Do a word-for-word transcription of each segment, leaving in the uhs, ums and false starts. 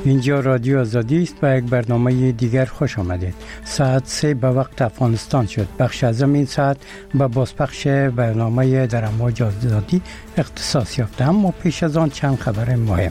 اینجا رادیو آزادی است و یک برنامه دیگر خوش آمدید. ساعت سه به وقت افغانستان شد. بخش از این ساعت به بازپخش برنامه در امواج آزادی اختصاص یافته، اما پیش از آن چند خبر مهم.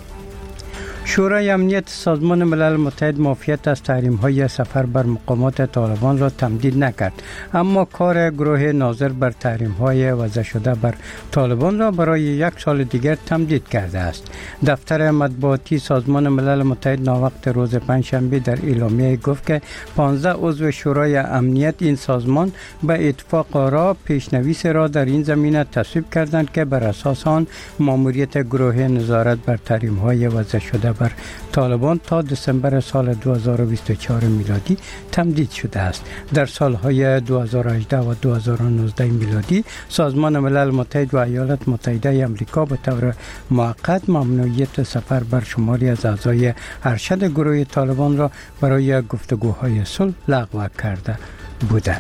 شورای امنیت سازمان ملل متحد معافیت از تحریم‌های سفر بر مقامات طالبان را تمدید نکرد، اما کار گروه ناظر بر تحریم‌های وضع شده بر طالبان را برای یک سال دیگر تمدید کرده است. دفتر مطبوعاتی سازمان ملل متحد ناوقت روز پنجشنبه در اعلامیه گفت که پانزده عضو شورای امنیت این سازمان به اتفاق را پیشنویس را در این زمینه تصویب کردند که بر اساس آن ماموریت گروه نظارت بر تحریم‌های وضع شده بر طالبان تا دسامبر سال دو هزار و بیست و چهار میلادی تمدید شده است. در سالهای دو هزار و هجده و دو هزار و نوزده میلادی سازمان ملل متحد و ایالات متحده آمریکا به طور موقت ممنوعیت سفر بر شماری از اعضای ارشد گروه طالبان را برای گفتگوهای صلح لغو کرده بودند.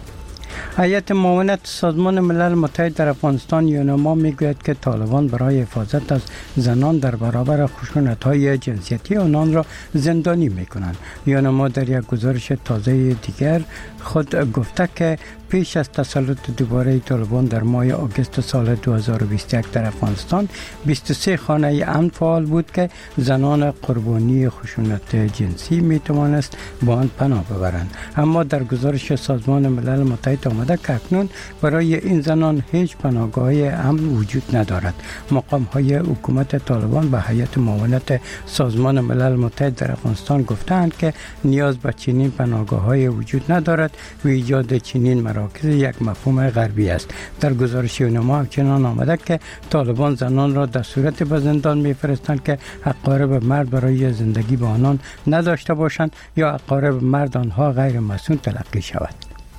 هیئت معاونت سازمان ملل متحد در افغانستان یونما میگوید که طالبان برای حفاظت از زنان در برابر خشونت‌های جنسیتی آنان را زندانی میکنند. یونما در یک گزارش تازه دیگر خود گفته که پیش از تسلط دوباره طالبان در ماه آگوست سال دو هزار و بیست و یک در افغانستان بیست و سه خانه امن فعال بود که زنان قربانی خشونت جنسی می توانست با آن پناه ببرند، اما در گزارش سازمان ملل متحد آمده که اکنون برای این زنان هیچ پناهگاه امن وجود ندارد. مقام های حکومت طالبان به هیئت معاونت سازمان ملل متحد در افغانستان گفتند که نیاز به چنین پناهگاه های وجود ندارد و ایجاد چنین مراکز یک مفهوم غربی است. در گزارش یونما همچنان آمده که طالبان زنان را در صورت به زندان می‌فرستند که اقارب مرد برای زندگی با آنان نداشته باشند یا اقارب مرد آنها غیر مسئول تلقی شود.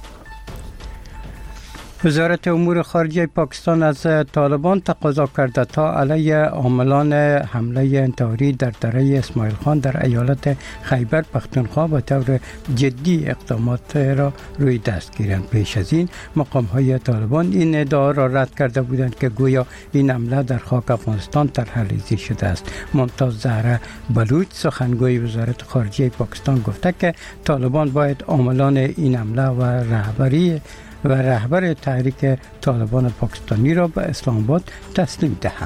وزارت امور خارجه پاکستان از طالبان تقاضا کرده تا علیه عاملان حمله انتحاری در دره اسماعیل خان در ایالت خیبر پختونخوا به طور جدی اقدامات را روی دست گیرند. پیش از این مقام های طالبان این ادعا را رد کرده بودند که گویا این حمله در خاک افغانستان طرح‌ریزی شده است. ممتاز زهره بلوچ سخنگوی وزارت خارجه پاکستان گفته که طالبان باید عاملان این حمله و رهبری و رهبر تحریک طالبان پاکستانی را به اسلام آباد تسلیم دهند.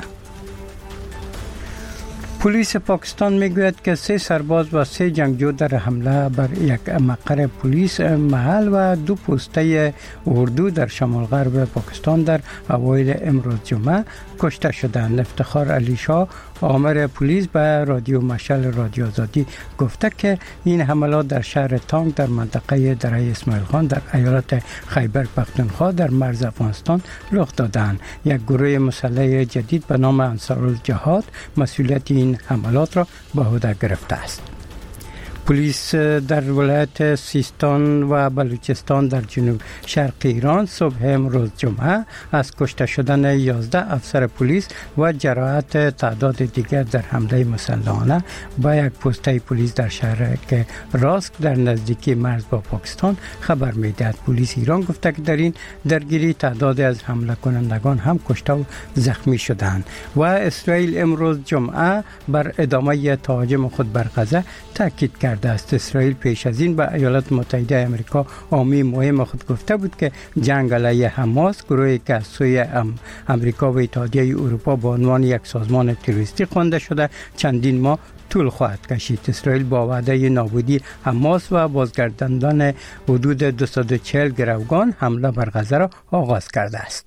پلیس پاکستان میگوید که سه سرباز و سه جنگجو در حمله بر یک مقر پلیس محل و دو پوسته اردو در شمال غرب پاکستان در اوایل امروز جمعه کشته شدند. افتخار علی شاه آمر پلیس به رادیو مشعل رادیو آزادی گفته که این حملات در شهر تانگ در منطقه دره اسماعیل خان در ایالت خیبر پختونخوا در مرز افغانستان رخ دادند. یک گروه مسلح جدید به نام انصارالجهاد مسئولیت این حملات را به عهده گرفته است. پلیس در ولایت سیستان و بلوچستان در جنوب شرق ایران صبح امروز جمعه از کشته شدن یازده افسر پلیس و جراحت تعداد دیگر در حمله مسلحانه با یک پوسته پلیس در شهر راسک در نزدیکی مرز با پاکستان خبر می‌دهد. پلیس ایران گفته که در این درگیری تعداد از حمله کنندگان هم کشته و زخمی شدند و اسرائیل امروز جمعه بر ادامه تهاجم خود بر غزه تاکید کرد است. اسرائیل پیش از این به ایالات متحده آمریکا حامی مهم خود گفته بود که جنگ علیه حماس، گروهی که از سوی آمریکا و اتحادیه اروپا به عنوان یک سازمان تروریستی خوانده شده، چندین ماه طول خواهد کشید. اسرائیل با وعده نابودی حماس و بازگرداندن حدود دویست و چهل گروگان حمله بر غزه را آغاز کرده است.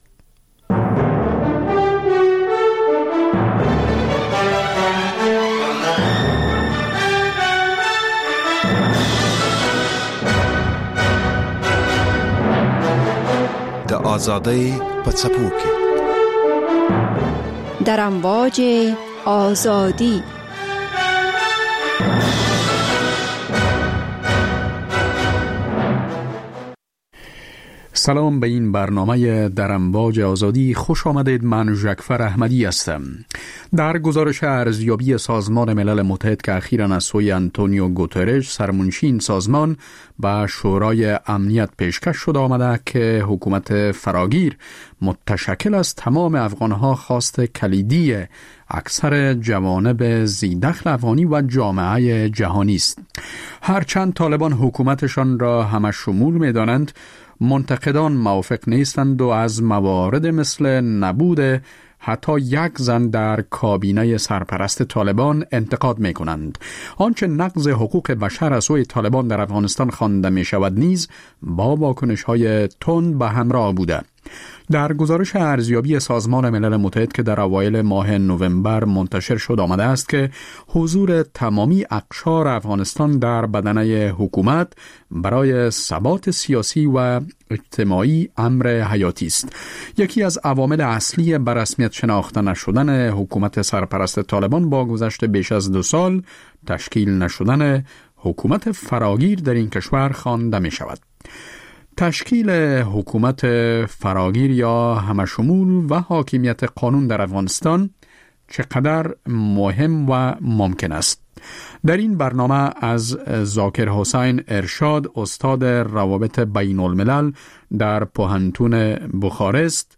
آزادی پڅپو کې در امواج آزادی سلام به این برنامه در امواج آزادی خوش آمدید. من ژکفر احمدی هستم. در گزارش ارزیابی سازمان ملل متحد که اخیراً از سوی آنتونیو گوترش سرمنشی این سازمان به شورای امنیت پیشکش شده آمده که حکومت فراگیر متشکل از تمام افغانها خواست کلیدی اکثر جوانب ذی‌دخل افغانی و جامعه جهانی است. هرچند طالبان حکومتشان را همه شمول می دانند، منتقدان موافق نیستند و از موارد مثل نبود حتی یک زن در کابینه سرپرست طالبان انتقاد می کنند. آنچه نقض حقوق بشر از سوی طالبان در افغانستان خوانده می شود نیز با واکنش های تند به همراه بوده. در گزارش ارزیابی سازمان ملل متحد که در اوایل ماه نوامبر منتشر شد آمده است که حضور تمامی اقشار افغانستان در بدنه حکومت برای ثبات سیاسی و اجتماعی امر حیاتی است. یکی از عوامل اصلی بر رسمیت شناخته نشدن حکومت سرپرست طالبان با گذشت بیش از دو سال تشکیل نشدن حکومت فراگیر در این کشور خوانده می شود. تشکیل حکومت فراگیر یا همشمول و حاکمیت قانون در افغانستان چقدر مهم و ممکن است؟ در این برنامه از ذاکر حسین ارشاد، استاد روابط بین الملل در پوهنتون بخارست،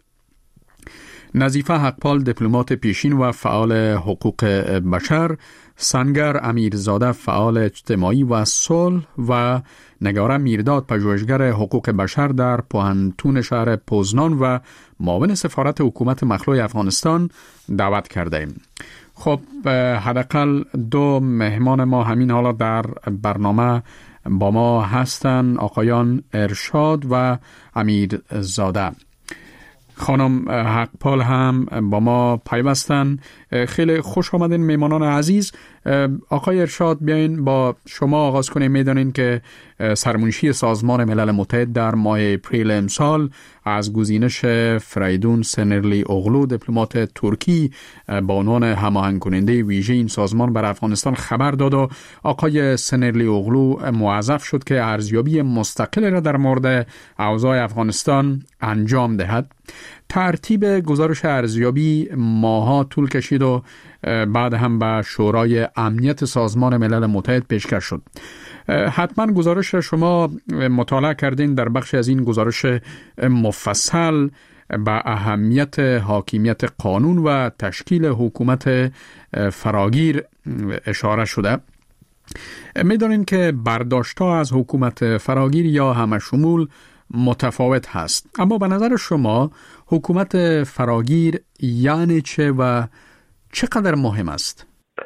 نظیفه حقپال دیپلمات پیشین و فعال حقوق بشر، سنگر امیرزاده فعال اجتماعی و صلح و نگاره میرداد پژوهشگر حقوق بشر در پوهنتون شهر پوزنان و معاون سفارت حکومت مخلوع افغانستان دعوت کرده ایم. خب حداقل دو مهمان ما همین حالا در برنامه با ما هستند، آقایان ارشاد و امیرزاده. خانم حقپال هم با ما پیوستن. خیلی خوش آمدین میمانان عزیز. آقای ارشاد، بیاین با شما آغاز کنیم. میدانین که سرمنشی سازمان ملل متحد در ماه اپریل امسال از گزینش فریدون سنرلی اغلو دیپلمات ترکی با عنوان هماهنگ کننده ویژه این سازمان بر افغانستان خبر داد و آقای سنرلی اغلو موظف شد که ارزیابی مستقل را در مورد اوضاع افغانستان انجام دهد. ترتیب گزارش ارزیابی ماها طول کشید و بعد هم به شورای امنیت سازمان ملل متحد پیشکش شد. حتما گزارش را شما مطالعه کردین. در بخش از این گزارش مفصل به اهمیت حاکمیت قانون و تشکیل حکومت فراگیر اشاره شده. می‌دانید که برداشت‌ها از حکومت فراگیر یا همشمول متفاوت هست، اما به نظر شما حکومت فراگیر یعنی چه و چقدر مهم است؟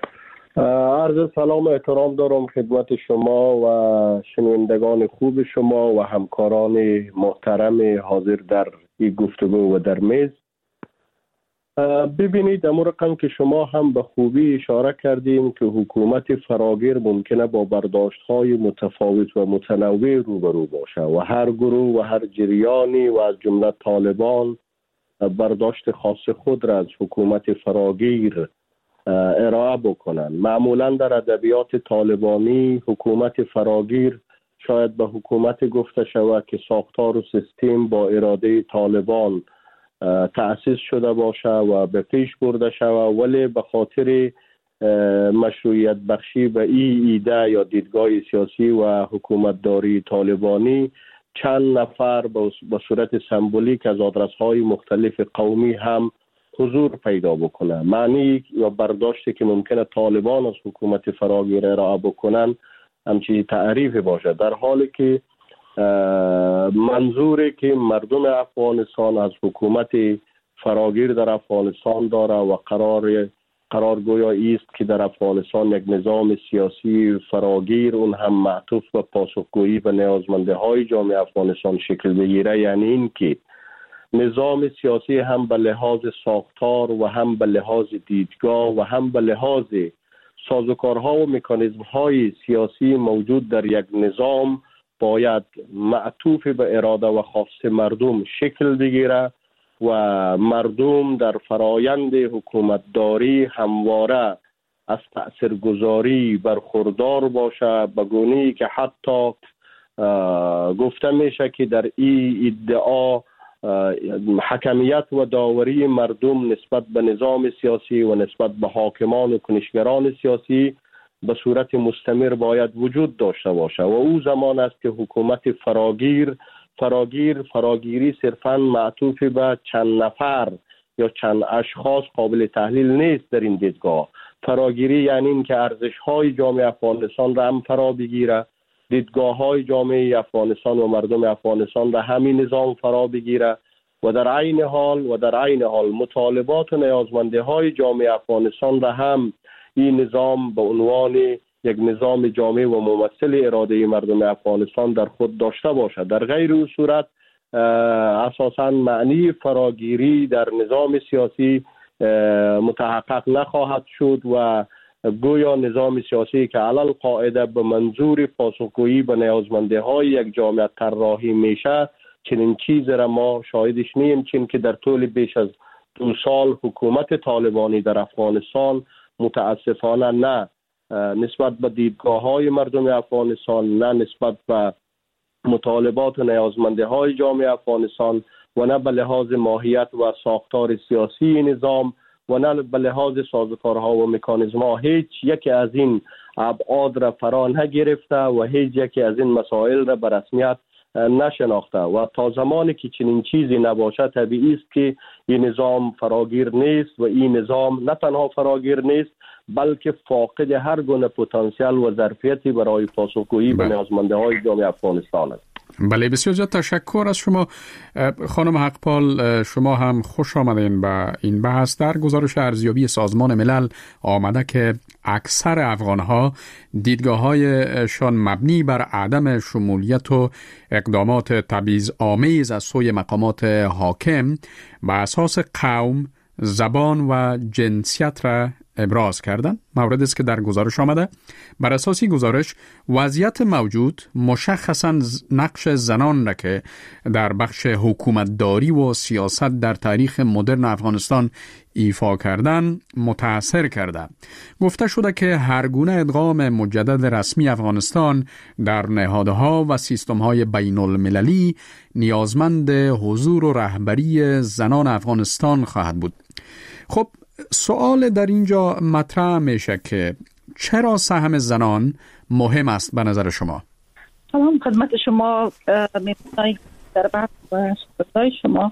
عرض سلام و احترام دارم خدمت شما و شنوندگان خوب شما و همکاران محترم حاضر در این گفتگو و در میز. ببینید، امور رقم که شما هم به خوبی اشاره کردیم که حکومت فراگیر ممکنه با برداشت‌های متفاوت و متنوع روبرو باشه و هر گروه و هر جریانی و از جمله طالبان برداشت خاص خود را از حکومت فراگیر ارائه بکنن. معمولا در ادبیات طالبانی حکومت فراگیر شاید به حکومت گفته شود که ساختار و سیستم با اراده طالبان تأسیس شده باشه و به پیش برده شود، ولی به خاطر مشروعیت بخشی به این ایده یا دیدگاه سیاسی و حکومتداری طالبانی چند نفر به صورت سمبولیک از آدرس‌های مختلف قومی هم حضور پیدا بکنه. معنی یا برداشتی که ممکنه طالبان از حکومت فراگیر ارائه بکنن همچین تعریف باشه، در حالی که منظوری که مردم افغانستان از حکومت فراگیر در افغانستان داره و قرار قرار گویا است که در افغانستان یک نظام سیاسی فراگیر اون هم معطوف به پاسخگویی به نیازمندی‌های جامعه افغانستان شکل بگیره، یعنی این که نظام سیاسی هم به لحاظ ساختار و هم به لحاظ دیدگاه و هم به لحاظ سازوکارها و مکانیزم‌های سیاسی موجود در یک نظام باید معطوف به اراده و خواست مردم شکل بگیره و مردم در فرایند حکومتداری همواره از تأثیرگذاری برخوردار باشه، به گونه‌ای که حتی گفته میشه که در این ادعا حکمیت و داوری مردم نسبت به نظام سیاسی و نسبت به حاکمان و کنشگران سیاسی به صورت مستمر باید وجود داشته باشه و او زمان است که حکومت فراگیر فراگیر فراگیری صرفاً معطوف به چند نفر یا چند اشخاص قابل تحلیل نیست. در این دیدگاه فراگیری یعنی این که ارزش‌های جامعه افغانستان را هم فرا بگیره، دیدگاه‌های جامعه افغانستان و مردم افغانستان را همین نظام فرا بگیره و در عین حال و در عین حال مطالبات و نیازمندی‌های جامعه افغانستان را هم این نظام به عنوان یک نظام جامع و ممثل اراده مردم افغانستان در خود داشته باشد. در غیر این صورت اساساً معنی فراگیری در نظام سیاسی متحقق نخواهد شد و گویا نظام سیاسی که علل قاعده به منظور پاسخگویی به نیازمندی‌های یک جامعه طراحی میشه، چنین چیزی را ما شاهدش نیم، چون که در طول بیش از دو سال حکومت طالبانی در افغانستان متاسفانه نه نسبت به دیدگاه‌های مردم افغانستان، نه نسبت به مطالبات و نیازمندی‌های جامعه افغانستان و نه به لحاظ ماهیت و ساختار سیاسی نظام و نه به لحاظ سازوکارها و مکانیزم‌ها هیچ یکی از این ابعاد را فرا نگرفته و هیچ یکی از این مسائل را به رسمیت نشناخته و تا زمانی که چنین چیزی نباشه طبیعی است که این نظام فراگیر نیست و این نظام نه تنها فراگیر نیست بلکه فاقد هر گونه پتانسیل و ظرفیتی برای پاسخگویی به نیازمندی‌های جامعه افغانستان است. بله، بسیار زیاد تشکر از شما خانم حقپال. شما هم خوش آمدین به این بحث. در گزارش ارزیابی سازمان ملل آمده که اکثر افغانها دیدگاه‌هایشان مبنی بر عدم شمولیت و اقدامات تبعیض‌آمیز از سوی مقامات حاکم به اساس قوم، زبان و جنسیت را ابراز کردند. موردی است که در گزارش آمده. بر اساس گزارش وضعیت موجود مشخصاً نقش زنان را که در بخش حکومتداری و سیاست در تاریخ مدرن افغانستان ایفا کردن متاثر کرده. گفته شده که هر گونه ادغام مجدد رسمی افغانستان در نهادها و سیستم‌های بین المللی نیازمند حضور و رهبری زنان افغانستان خواهد بود. خب سوال در اینجا مطرح میشه که چرا سهم زنان مهم است به نظر شما؟ سلام خدمت شما می‌پرسید در بحث و صحبت‌های شما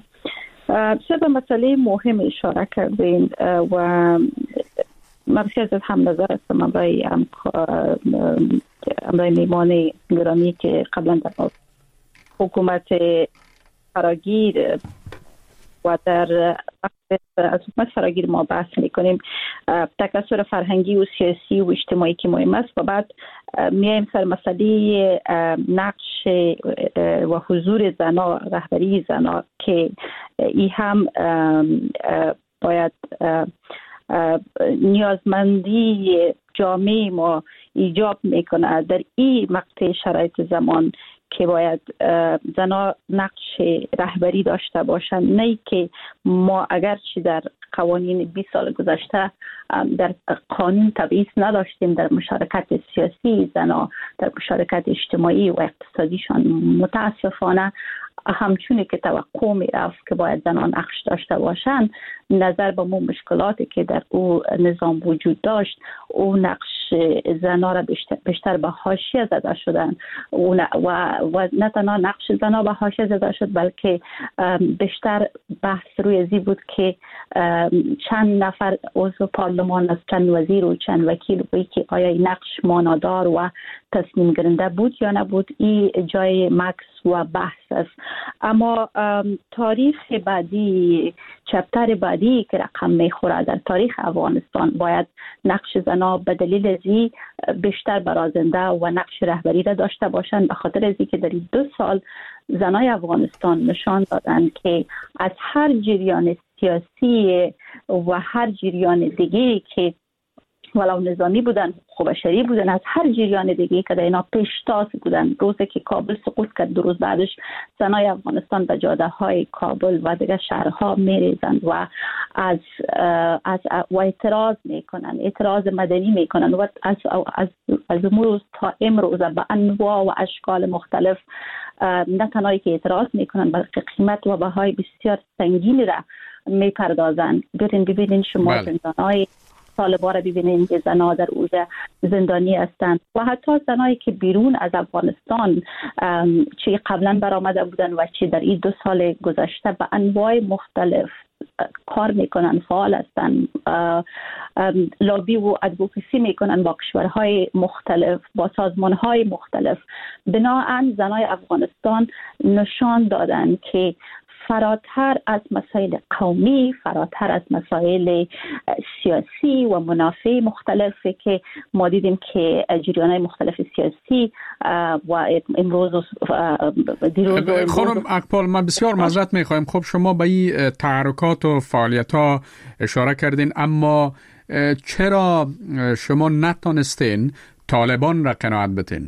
سه به مسئله مهم اشاره کردین و من بسیار از هم نظر هستم امرای امرای میمان گرامی که قبلا در حکومت فراگیر و در از حکومت فراگیر ما بحث میکنیم تکثر فرهنگی و سیاسی و اجتماعی که مهم است و بعد میایم سر مسئله نقش و حضور زنا، رهبری زنا که این هم باید نیازمندی جامعه ما ایجاب میکنه در این مقطع شرایط زمان که باید زنا نقش رهبری داشته باشند. نه که ما اگرچه در قوانین بیست سال گذشته در قانون تبعیض نداشتیم، در مشارکت سیاسی زنا، در مشارکت اجتماعی و اقتصادیشان متاسفانه همچونه که توقع می رفت که باید زنان نقش داشته باشند، نظر به مو مشکلاتی که در او نظام وجود داشت، او نقش زنا را بیشتر, بیشتر به حاشیه زده شدن و, و نه تنها نقش زنا به حاشیه زده شد بلکه بیشتر بحث روی ازی بود که چند نفر عضو پارلمان از چند وزیر و چند وکیل بود که آیا نقش مانادار و تصمیم گیرنده بود یا نبود. این جای مکس و بحث است. اما تاریخ بعدی، چپتر بعدی که رقم میخوره در تاریخ افغانستان باید نقش زنا به دلیل ازی بیشتر برازنده و نقش رهبری را داشته باشند، به خاطر ازی که در این دو سال زنای افغانستان نشان دادند که از هر جریان سیاسی و هر جریان دیگه که ولو نظامی بودن، حقوق بشری بودن، از هر جریان دیگه که در اینا پیشتاز بودن. روزی که کابل سقوط کرد، دو روز بعدش زنای افغانستان به جاده های کابل و دیگه شهرها میریزند و از از و اعتراض میکنن، اعتراض مدنی میکنن و از از از امروز تا امروز به انواع و اشکال مختلف نه تنهایی که اعتراض میکنن بلکه قیمت و بهای بسیار سنگینی را میپردازن. برین ببینین شما زندانهای طالبان را ببینین که زنها در اوجه زندانی هستند و حتی زنایی که بیرون از افغانستان چه قبلا برآمده بودن و چه در این دو سال گذشته به انواع مختلف کار میکنن، فعال هستن، لابی و ادوکسی میکنن با کشورهای مختلف، با سازمانهای مختلف. بناهن زنای افغانستان نشان دادن که فراتر از مسائل قومی، فراتر از مسائل سیاسی و منافع مختلفی که ما دیدیم که جریان‌های مختلف سیاسی و امروز دیروز خانم اقبال، ما بسیار معذرت می‌خوایم. خب شما به این تحرکات و فعالیت‌ها اشاره کردین، اما چرا شما نتونستین طالبان را قناعت بدین؟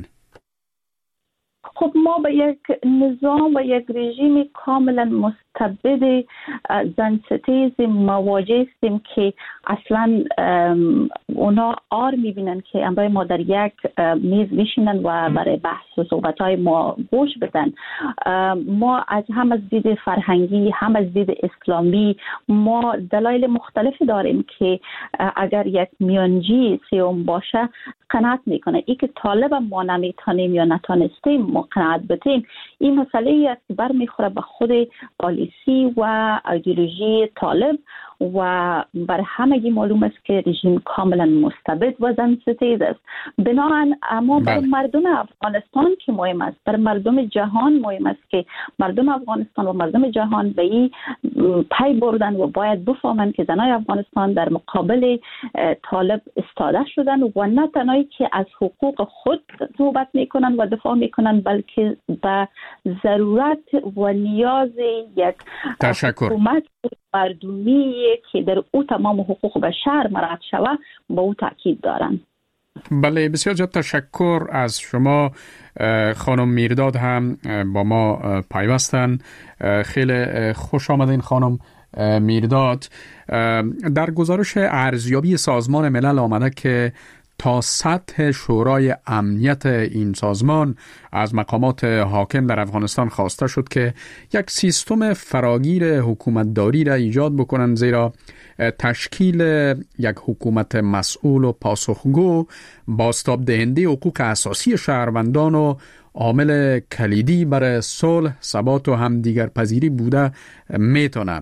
خب ما با یک نظام و یک رژیم کاملا مستبد زن ستیز مواجه هستیم که اصلا اونا آر میبینن که امروز ما در یک میز میشینن و برای بحث و صحبت های ما گوش بدن. ما از هم از دید فرهنگی هم از دید اسلامی ما دلایل مختلفی داریم که اگر یک میانجی سیوم باشه قناعت میکنه. ای که طالب ما نمیتونیم یا نتونستیم ما قناعت بدیم، این مسئله ای است که برمیخوره به خود پالیسی و ایدئولوژی طالب و بر همگی معلوم است که رژیم کاملا مستبد و زن ستیز است. بناهن اما برای مردم افغانستان که مهم است، برای مردم جهان مهم است که مردم افغانستان و مردم جهان به این پی بردن و باید بفهمند که زنای افغانستان در مقابل طالب استاده شدن و نه تنهایی که از حقوق خود صحبت میکنن و دفاع میکنن بلکه به ضرورت و نیاز یک حکومت مردمی که در او تمام حقوق بشر مراعات شود با او تاکید دارن. بله، بسیار زیاد تشکر از شما. خانم میرداد هم با ما پیوستن. خیلی خوش آمدین خانم میرداد. در گزارش ارزیابی سازمان ملل آمده که تا سطح شورای امنیت این سازمان از مقامات حاکم در افغانستان خواسته شد که یک سیستم فراگیر حکومتداری را ایجاد بکنند، زیرا تشکیل یک حکومت مسئول و پاسخگو بازتاب دهنده حقوق اساسی شهروندان و عامل کلیدی برای صلح، ثبات و همدیگر پذیری بوده میتونه.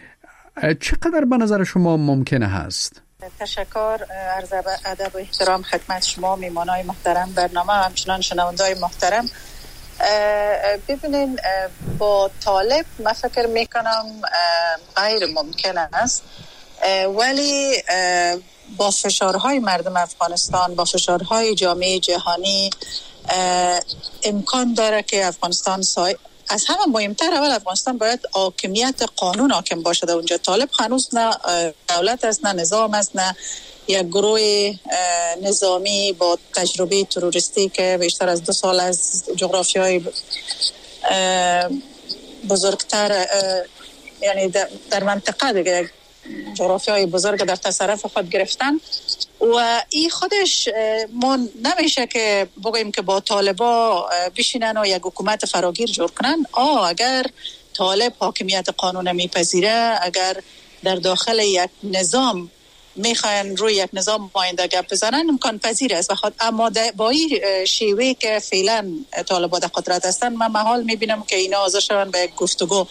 چقدر به نظر شما ممکنه هست؟ تشکر، عرض ادب و احترام خدمت شما میمانای محترم برنامه و همچنان شنوندای محترم. ببینین با طالب من فکر میکنم غیر ممکن است، ولی با فشارهای مردم افغانستان، با فشارهای جامعه جهانی امکان داره که افغانستان سای از همه مهمتر اول افغانستان باید حاکمیت قانون حاکم باشه در اونجا. طالب هنوز نه دولت است، نه نظام است، نه یک گروه نظامی با تجربه تروریستی که بیشتر از دو سال از جغرافیای بزرگتر یعنی در منطقه دیگه جغرافیای بزرگ در تصرف خود گرفتن. و این خودش ما نمیشه که بگوییم که با طالبا بشینن و یک حکومت فراگیر جور کنن. آه اگر طالب حاکمیت قانون میپذیره، اگر در داخل یک نظام میخواین روی یک نظام آینده گپ بزنن، امکان پذیر است. بخاطر اما با این شیوه که فعلا طالبا در قدرت هستن، من محال میبینم که اینا حاضر شون به یک گفتگو.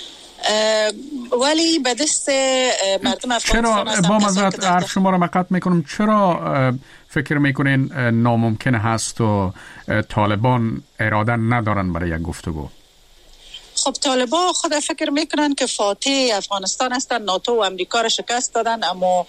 ولی به دست مردم افغانستان چرا با مزرعت عرف شما را مقطع میکنم، چرا فکر میکنین ناممکن هست و طالبان اراده ندارن برای یک گفتگو؟ خب طالبان خود فکر میکنن که فاتح افغانستان هستن، ناتو و امریکا را شکست دادن، اما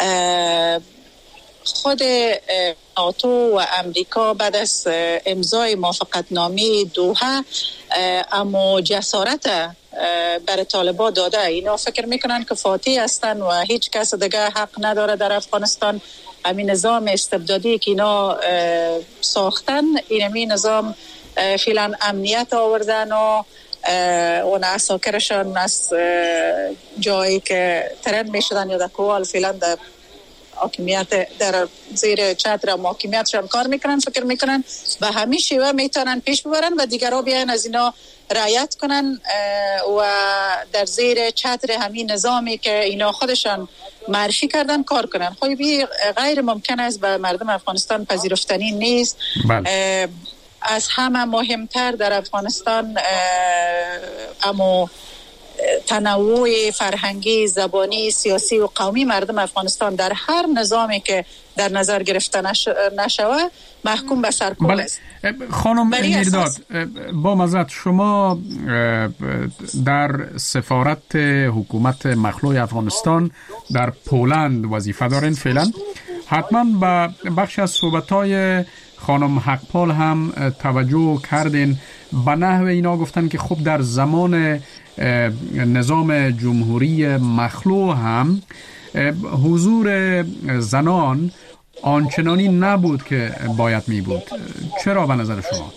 خود ناتو و امریکا بعد از امضای موافقتنامه دوحه اما جسارت برای طالبان داده. اینا فکر میکنن که فاتح هستن و هیچ کس دیگه حق نداره در افغانستان همین نظام استبدادی که اینا ساختن، این همین نظام فعلا امنیت آوردن و اون عساکرشان از جایی که ترند میشدن یا در کوال فعلا در حاکمیت در زیر چتر حاکمیتشان کار میکنن، فکر میکنن و همین شیوه میتونن پیش ببرن و دیگرها بیان از اینا رعایت کنن و در زیر چتر همین نظامی که اینا خودشان معرفی کردن کار کنن. خب غیر ممکن است به مردم افغانستان پذیرفتنی نیست. بله. از همه مهمتر در افغانستان اما تنوع فرهنگی، زبانی، سیاسی و قومی مردم افغانستان در هر نظامی که در نظر گرفته نشوه محکوم به سرکوب است. خانم میرداد، با معذرت شما در سفارت حکومت مخلوع افغانستان در پولند وظیفه دارین فعلا. حتما به بخش از صحبت‌های خانم حقپال هم توجه کردین. به نحو اینا گفتن که خب در زمان نظام جمهوری مخلوع هم حضور زنان آنچنانی نبود که باید می بود. چرا به نظر شما؟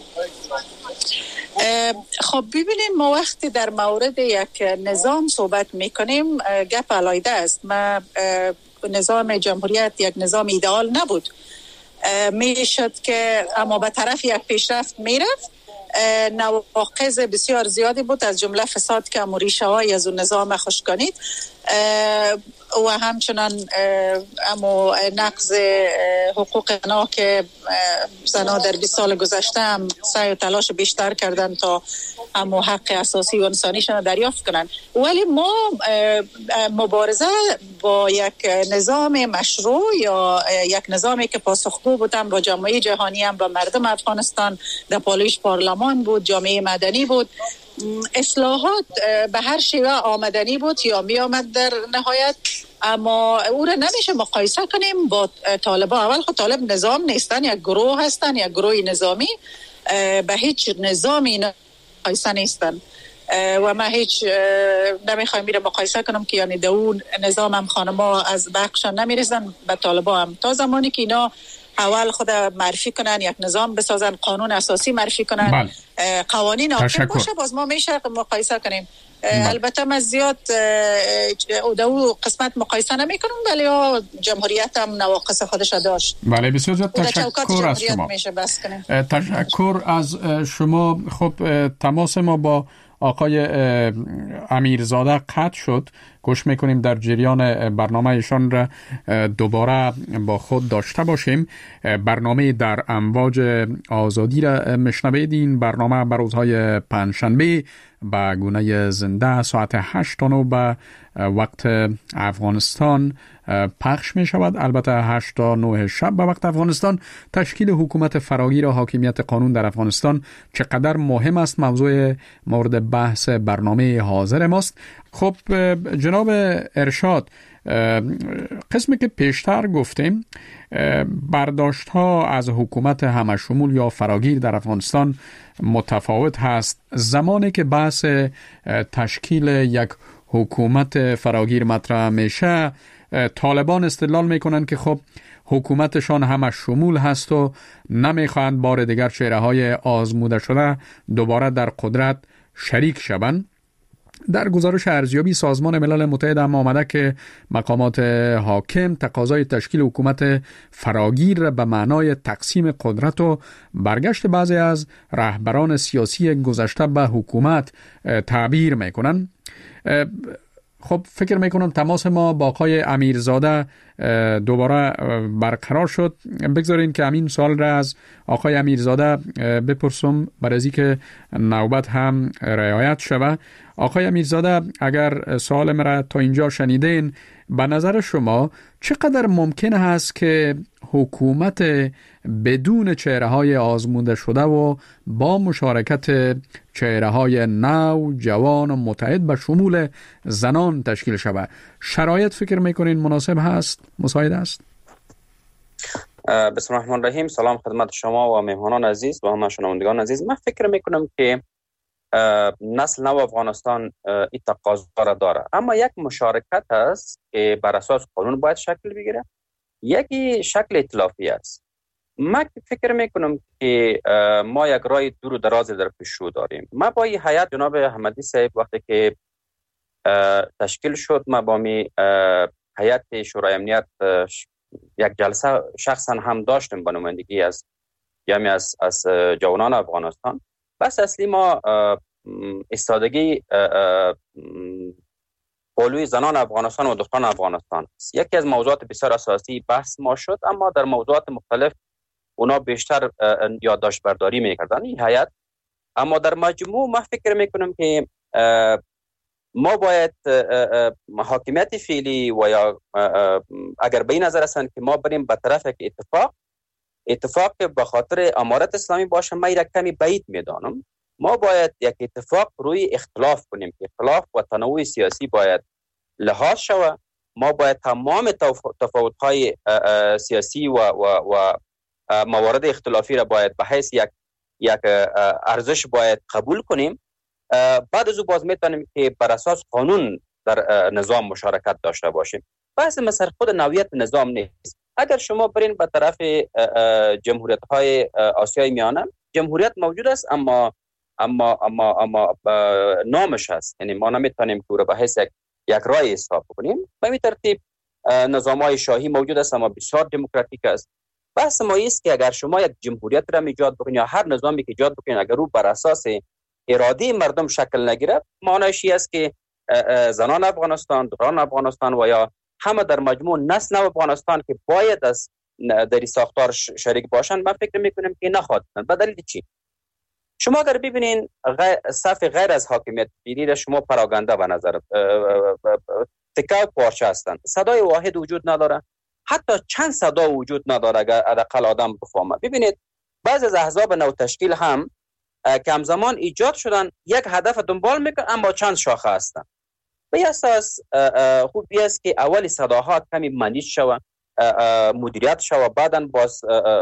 خب ببینید، ما وقتی در مورد یک نظام صحبت میکنیم گپ علیحده است. ما نظام جمهوریت یک نظام ایدئال نبود، میشد که اما به طرف یک پیشرفت میرفت. نواقص بسیار زیادی بود، از جمله فساد که امو ریشه های از اون نظام خشکانید و همچنان امو نقض حقوق زنا که زنا در بیست سال گذشته هم سعی و تلاش بیشتر کردن تا امو حق اساسی و انسانیشون دریافت کنن. ولی ما مبارزه با یک نظام مشروع یا یک نظامی که پاسخگو بودن با جامعه جهانی هم با مردم افغانستان، در پالایش پارلمان بود، جامعه مدنی بود، اصلاحات به هر شیوه آمدنی بود یا می آمد در نهایت، اما او را نمیشه مقایسه کنیم با طالبان. اول خود طالب نظام نیستن، یک گروه هستن، یک گروه نظامی، به هیچ نظامی مقایسه نیستن و ما هیچ نمیخوایم میره مقایسه کنم که یعنی در اون نظام هم خانما از بخشان نمیرسن به طالبان هم. تا زمانی که اینا اول خود معرفی کنن، یک نظام بسازن، قانون اساسی معرفی کنن، بله. قوانین حاکم باشه، باز ما میشه مقایسه کنیم. بله. البته من زیاد او قسمت مقایسه نمی کنم، ولی جمهوریت هم نواقص خودش داشت. بله، بسیار زیاد تشکر از شما. تشکر از شما. خب تماس ما با آقای امیرزاده قطع شد. گوش میکنیم در جریان برنامه ایشان را دوباره با خود داشته باشیم. برنامه در امواج آزادی را مشنوید. این برنامه بر روزهای پنجشنبه به گونه زنده ساعت هشت تا نه به وقت افغانستان پخش می شود. البته هشت تا نه شب به وقت افغانستان. تشکیل حکومت فراگیر و حاکمیت قانون در افغانستان چقدر مهم است موضوع مورد بحث برنامه حاضر ماست. خب جناب ارشاد، قسمی که پیشتر گفتیم برداشت ها از حکومت همشمول یا فراگیر در افغانستان متفاوت هست. زمانی که بحث تشکیل یک حکومت فراگیر مطرح میشه، طالبان استدلال میکنن که خب حکومتشان همشمول هست و نمیخواهند بار دیگر چهره های آزموده شده دوباره در قدرت شریک شوند. در گزارش ارزیابی سازمان ملل متحد هم آمده که مقامات حاکم تقاضای تشکیل حکومت فراگیر به معنای تقسیم قدرت و برگشت بعضی از رهبران سیاسی گذشته به حکومت تعبیر میکنن. خب فکر میکنم تماس ما با آقای امیرزاده دوباره برقرار شد. بگذارین که همین سوال را از آقای امیرزاده بپرسم برای از اینکه نوبت هم رعایت شود. آقای امیرزاده، اگر سوال مرا تا اینجا شنیدین، به نظر شما چقدر ممکن است که حکومت بدون چهره‌های آزموده شده و با مشارکت چهره‌های نو، جوان و متحد به شمول زنان تشکیل شود؟ شرایط فکر میکنین مناسب هست، مساعد است؟ بسم الله الرحمن الرحیم. سلام خدمت شما و مهمانان عزیز و همه شنوندگان عزیز. من فکر میکنم که نسل نو افغانستان این تقاضا را داره، اما یک مشارکت است که بر اساس قانون باید شکل بگیره یکی شکل ائتلافی است. من فکر میکنم که ما یک راه دور و دراز در پیش رو داریم. ما با این هیئت جناب احمدی صاحب وقتی که تشکیل شد، ما با می هیئت شورای امنیت یک جلسه شخصا هم داشتیم به نمایندگی از یعنی از از جوانان افغانستان. بس اصلی ما استادگی پولوی زنان افغانستان و دختران افغانستان است. یکی از موضوعات بسیار اساسی بحث ما شد، اما در موضوعات مختلف اونا بیشتر یادداشت برداری میکردن این هیئت. اما در مجموع ما فکر میکنم که ما باید حاکمیت فعلی و یا اگر به این نظر هستند که ما بریم به طرف یک اتفاق اتفاق که به خاطر امارت اسلامی باشه، من یک کمی بعید میدانم. ما باید یک اتفاق روی اختلاف کنیم که اختلاف و تنوع سیاسی باید لحاظ شود. ما باید تمام تفاوت‌های سیاسی و و و موارد اختلافی را باید به حیث یک یک ارزش باید قبول کنیم. بعد از او باز میتونیم که بر اساس قانون در نظام مشارکت داشته باشیم. بحث مثلا خود نوعیت نظام نیست. اگر شما برین به طرف جمهوریت های آسیای میانه، جمهوریت موجود است اما اما اما اما نامش هست، یعنی ما نمیتونیم که رو به حیث یک یک رای حساب کنیم. به این ترتیب نظام های شاهی موجود است اما بسیار دموکراتیک است. بحث ما است که اگر شما یک جمهوریت را ایجاد بکنید یا هر نظامی که ایجاد بکنید اگر او بر اساس اراده مردم شکل نگیرد، معنیش است که زنان افغانستان، دختران افغانستان و یا همه در مجموع نسل افغانستان که باید از در این ساختار شریک باشند، من فکر میکنم که نخواهد. به دلیل چی؟ شما اگر ببینین صف غیر از حاکمیت فعلی را شما پراگنده به نظر تکه پارچه هستند، صدای واحد وجود نداره، حتی چند صدا وجود نداره اگر حداقل آدم بفهمه. ببینید بعضی از احزاب نو تشکیل هم که همزمان ایجاد شدن یک هدف دنبال میکنن اما چند شاخه هستند. به اساس خوبی است که اولی صداها کمی منیج شود، مدیریت شود، بعدن باز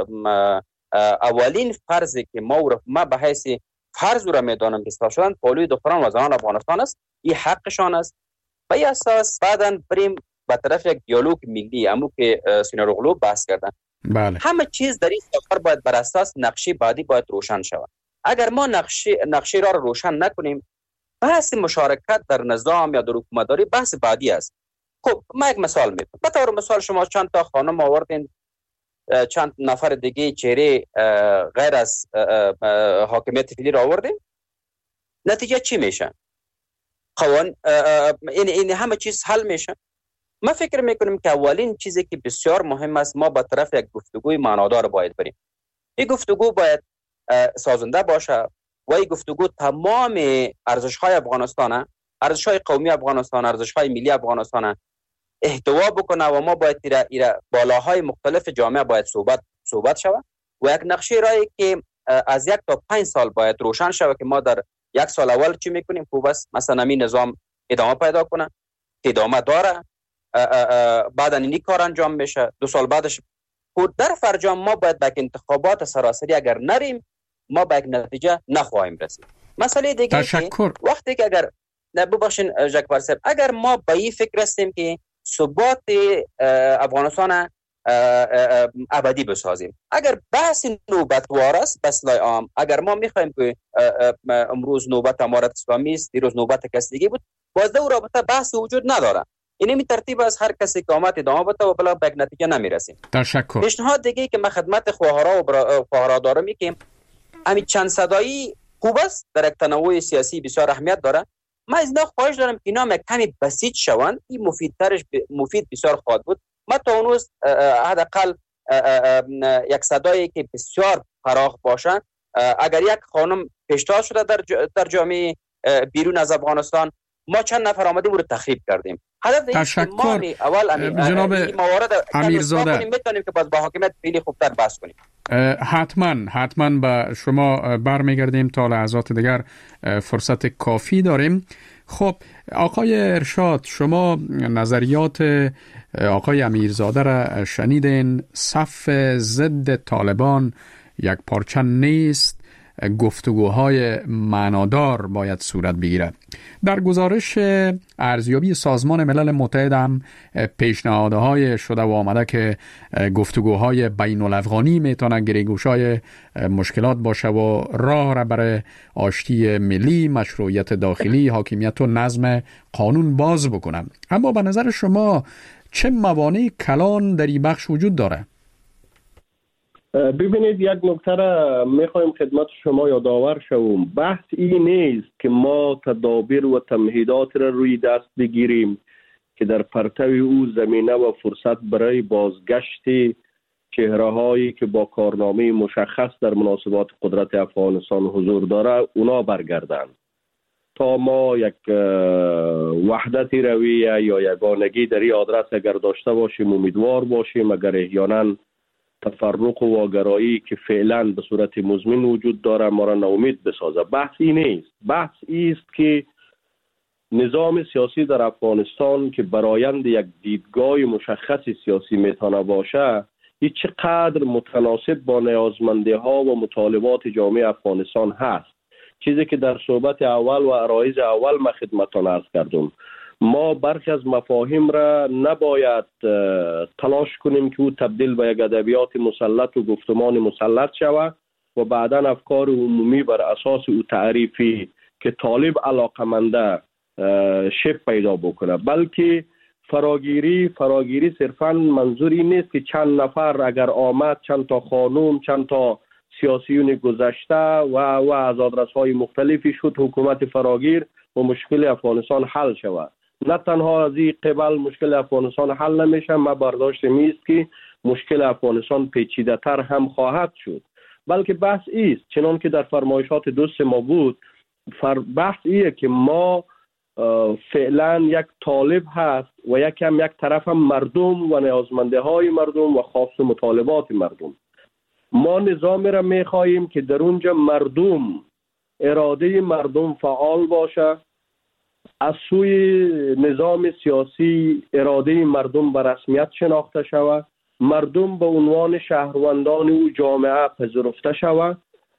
اولین فرضی که ما ما به حیث فرض رو میدانم که شدن پولوی دختران و زنان افغانستان است، این حقشان است. به اساس بعدن بریم به طرف یک دیالوگ ملی، امو که سینور اغلو بحث کردن. بله. همه چیز در این سفر باید بر اساس نقشه بعدی باید روشن شود. اگر ما نقشه نقشه را روشن نکنیم، بحث مشارکت در نظام یا در حکومتداری بحث بعدی است. خب ما یک مثال میگم. به طور مثال شما چند تا خانم آوردین، چند نفر دیگه چهره غیر از حاکمیت فعلی را آوردین، نتیجه چی میشه؟ قوان این این همه چیز حل میشه. ما فکر میکنیم که اولین چیزی که بسیار مهم است، ما به طرف یک گفتگوی معنادار باید بریم. این گفتگو باید سازنده باشه و این گفتگو تمام ارزش‌های افغانستان، ارزش‌های قومی افغانستان، ارزش‌های ملی افغانستان احتوا بکنه و ما باید ایره, ایره بالاهای مختلف جامعه باید صحبت صحبت شود و یک نقشه رایی که از یک تا پنج سال باید روشن شود که ما در یک سال اول چی میکنیم. خوب است مثلا این نظام ادامه پیدا کنه، ادامه داره، بعد اینی کار انجام میشه، دو سال بعدش خود در فرجام ما باید به انتخابات سراسری اگر نریم ما به یک نتیجه نخواهیم رسید. مسئله دیگه که وقتی که اگر ببخشین ژاک صاحب، اگر ما به این فکر هستیم که ثبات افغانستان ابدی بسازیم، اگر بحث نوبتوار است بسلای عام، اگر ما میخوایم که امروز نوبت امارت اسلامی است، دیروز نوبت کسی دیگه بود، باز در رابطه بحث وجود نداره. این می ترتیب از هر کسی که آمد ادامه بده و بلا به یک نتیجه نمیرسیم. تشکر. پیشنهاد دیگه که من خدمت خواهرا و خواهرا دارم می که همین چند صدایی خوب است، در یک تنوع سیاسی بسیار اهمیت داره. من از اینا خواهش دارم که اینا کمی بسیط شوند، این مفیدترش مفید بسیار خواهد بود. ما تا اون روز حداقل یک صدایی که بسیار فراخ باشه، اگر یک خانم پیشتاز شده در در جامعه بیرون از افغانستان، ما چند نفر آمدیم رو تخریب کردیم. تشکر اول جناب امیرزاده، میتونیم که باز با حاکمیت فعلی خوبتر بحث کنیم. حتما حتما به شما برمیگردیم، تا لحظات دیگر فرصت کافی داریم. خب آقای ارشاد، شما نظریات آقای امیرزاده را شنیدین. صف ضد طالبان یک پارچه نیست، گفتگوهای معنادار باید صورت بگیرد. در گزارش ارزیابی سازمان ملل متحد هم پیشنهادهای شده و آمده که گفتگوهای بین الافغانی میتونه گریگوشای مشکلات باشه و راه را برای آشتی ملی، مشروعیت داخلی، حاکمیت و نظم قانون باز بکنه. اما به نظر شما چه موانع کلان در این بخش وجود داره؟ ببینید، یک نکته را میخوایم خدمت شما یادآور شوم. بحث این نیست که ما تدابیر و تمهیدات را روی دست بگیریم که در پرتو او زمینه و فرصت برای بازگشت چهره هایی که با کارنامه مشخص در مناسبات قدرت افغانستان حضور داره اونا برگردند. تا ما یک وحدت رویه یا یگانگی در این آدرس اگر داشته باشیم، امیدوار باشیم اگر احیانا تفرق و واگرایی که فعلا به صورت مزمن وجود داره ما را ناامید بسازه. بحث این نیست. بحث است که نظام سیاسی در افغانستان که برآیند یک دیدگاه مشخص سیاسی میتونه باشه، این چقدر متناسب با نیازمندی ها و مطالبات جامعه افغانستان هست. چیزی که در صحبت اول و عرایض اول ما خدمتتان عرض کردم، ما برخی از مفاهیم را نباید تلاش کنیم که او تبدیل به یک ادبیات مسلط و گفتمان مسلط شود و بعدا افکار عمومی بر اساس او تعریفی که طالب علاقمنده شب پیدا بکنه. بلکه فراگیری فراگیری صرفا منظور این نیست که چند نفر اگر آمد، چند تا خانم، چند تا سیاسیون گذشته و و از آدرس‌های مختلفی شد حکومت فراگیر و مشکل افغانستان حل شود. نه تنها از این قبل مشکل افغانستان حل نمیشه، ما برداشت میست که مشکل افغانستان پیچیده تر هم خواهد شد. بلکه بحث ایست چنان که در فرمایشات دوست ما بود، بحث ایه که ما فعلا یک طالب هست و یک هم یک طرف هم مردم و نیازمنده های مردم و خاص مطالبات مردم. ما نظامی را میخواییم که در اونجا مردم، اراده مردم فعال باشه، از سوی نظام سیاسی اراده مردم به رسمیت شناخته شود، مردم به عنوان شهروندان او جامعه پذیرفته شود،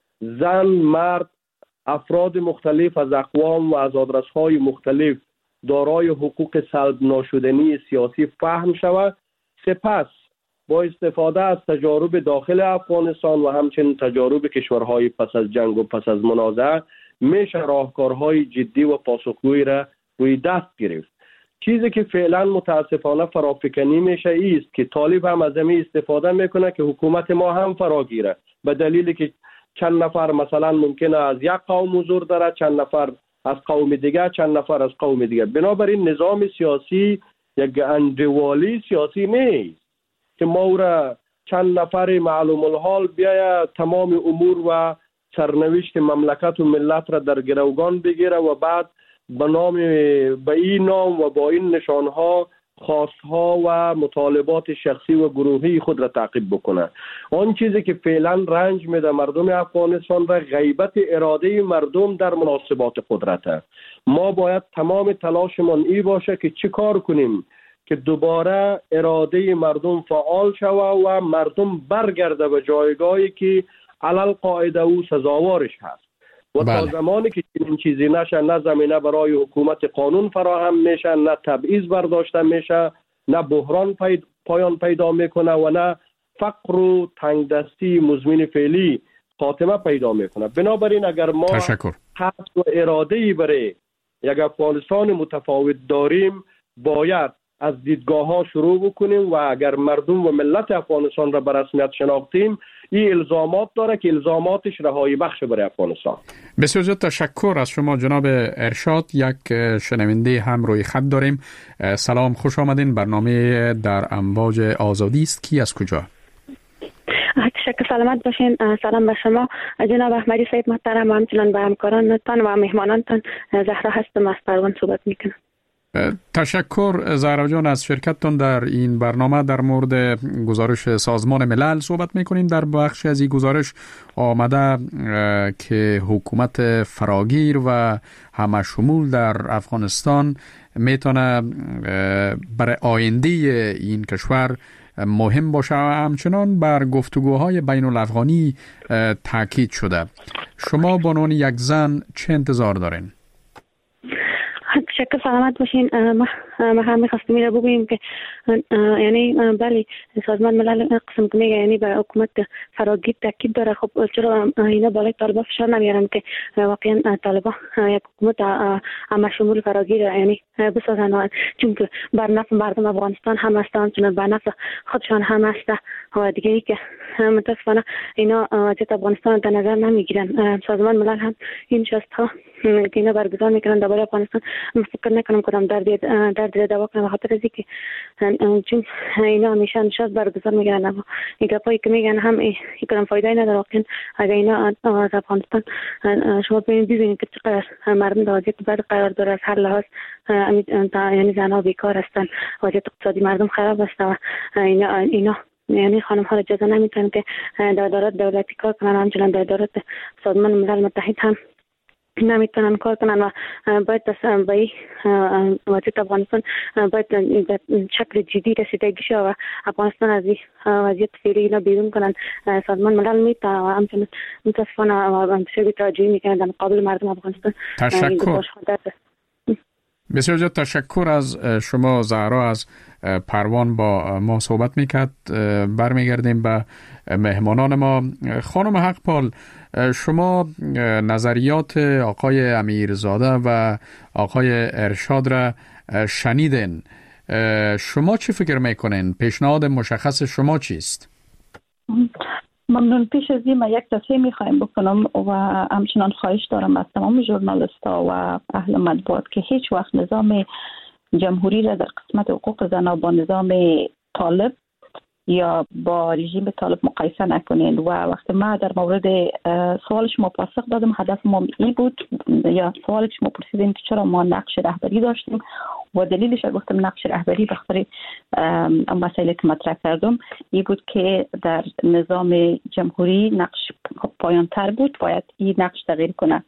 زن، مرد، افراد مختلف از اقوام و از آدرس‌های مختلف دارای حقوق سلب ناشدنی سیاسی فهم شود. سپس با استفاده از تجارب داخل افغانستان و همچنین تجارب کشورهای پس از جنگ و پس از منازعه میشه راهکارهای جدی و پاسخگویی را روی دست گرفت. چیزی که فعلا متاسفانه فرافکنی میشه ایست که طالب هم از این استفاده میکنه که حکومت ما هم فراگیره، به دلیلی که چند نفر مثلا ممکنه از یک قوم حضور داره، چند نفر از قوم دیگه، چند نفر از قوم دیگه. بنابراین نظام سیاسی یک اندوالی سیاسی نیست که ما او را چند نفر معلوم الحال بیاید تمام امور و سرنوشت مملکت و ملت را در گروگان بگیره و بعد به نام به این نام و با این نشانها خواستها و مطالبات شخصی و گروهی خود را تعقیب بکنه. آن چیزی که فعلا رنج میده مردم افغانستان را غیبت اراده مردم در مناسبات قدرته. ما باید تمام تلاشمان ای باشه که چی کار کنیم که دوباره اراده مردم فعال شود و مردم برگرده به جایگاهی که علل قاعده او سزاوارش هست. و تا زمانی که این چیزی نشه، نه زمینه برای حکومت قانون فراهم میشه، نه تبعیض برداشته میشه، نه بحران پید پایان پیدا میکنه و نه فقر و تنگدستی مزمن فعلی خاتمه پیدا میکنه. بنابراین اگر ما حس و اراده‌ای برای یک افغانستان متفاوت داریم، باید از دیدگاه ها شروع بکنیم و اگر مردم و ملت افغانستان را به رسمیت شناختیم، این الزامات داره که الزاماتش رهایی بخش برای افغانستان. بسیار زیاد تشکر از شما جناب ارشاد. یک شنونده هم روی خط داریم. سلام، خوش آمدین. برنامه در امواج آزادی است. کی از کجا؟ تشکر، سلامت باشین. سلام به شما جناب احمدی صاحب محترم و همچنان به همکارانتان و مهمانانتان. زهرا هستم، از پروان صحبت میکنم. تشکر زهرا جان از شرکتتان در این برنامه. در مورد گزارش سازمان ملل صحبت میکنیم. در بخش از این گزارش آمده که حکومت فراگیر و همه شمول در افغانستان میتونه برای آینده این کشور مهم باشه و همچنان بر گفتگوهای بین الافغانی تاکید شده. شما به عنوان یک زن چه انتظار دارین؟ شکل سلامت باشین. ما ما هم می‌خواستیم این رو بگوییم که یعنی بله سازمان ملل قسم که میگه یعنی به حکومت فراگیر تاکید داره. خب چرا اینا بالای طالبان فشار نمیارن که واقعا طالبان یک حکومت همه شمول فراگیر یعنی بسازن، چون که بر نفع مردم افغانستان هم هستن، چون بر نفع خودشان هم هست و دیگه ای که متاسفانه اینا وضعیت افغانستان در نظر نمیگیرن. سازمان ملل هم این شست ها که اینا برگزار میکنن درباره افغانستان فکر نکنم کدام درد درد دوا کنه، بخاطر از اینکه چون اینا همیشه نشست برگزار میکنن اما این گپایی که میگن هم این کدام فایده نداره. واقعا اگه اینا از افغانستان شما ببینید که چقدر مردم در وضعیت بد قرار داره، از هر لحاظ یعنی زنها بیکار هستن، وضعیت اقتصادی مردم خراب است و اینا اینا یعنی خانم ها اجازه نمیتونن که در ادارات دولتی کار کنن، همچنان در ادارات سازمان ملل متحد هم نمیتونن کار کنن و باید به وضعیت افغانستان باید شکل جدی رسیدگی شه و افغانستان از این وضعیت فعلی اینا بیرون کنن. سازمان ملل میتونه و همچنان متاسفانه بسیار توجهی میکنن در مقابل مردم افغانستان. تشکر. بسیار زیاد تشکر از شما زهرا از پروان با ما صحبت میکرد. برمیگردیم به مهمانان ما. خانم حقپال، شما نظریات آقای امیرزاده و آقای ارشاد را شنیدین. شما چی فکر میکنین؟ پیشنهاد مشخص شما چیست؟ ممنون. پیش از این من یک توصیه میخوایم بکنم و همچنان خواهش دارم از تمام ژورنالیست‌ها و اهل مطبوعات که هیچ وقت نظام جمهوری را در قسمت حقوق زنان با نظام طالب یا با رژیم طالب مقایسه نکنین. و وقتی ما در مورد سوال شما پاسخ دادم، هدف ما این بود یا سوالی که شما پرسیدین که چرا ما نقش رهبری داشتیم و دلیلش گفتم نقش رهبری بخاطر مسائلی که مطرح کردم این بود که در نظام جمهوری نقش پایان تر بود، باید این نقش تغییر کنه.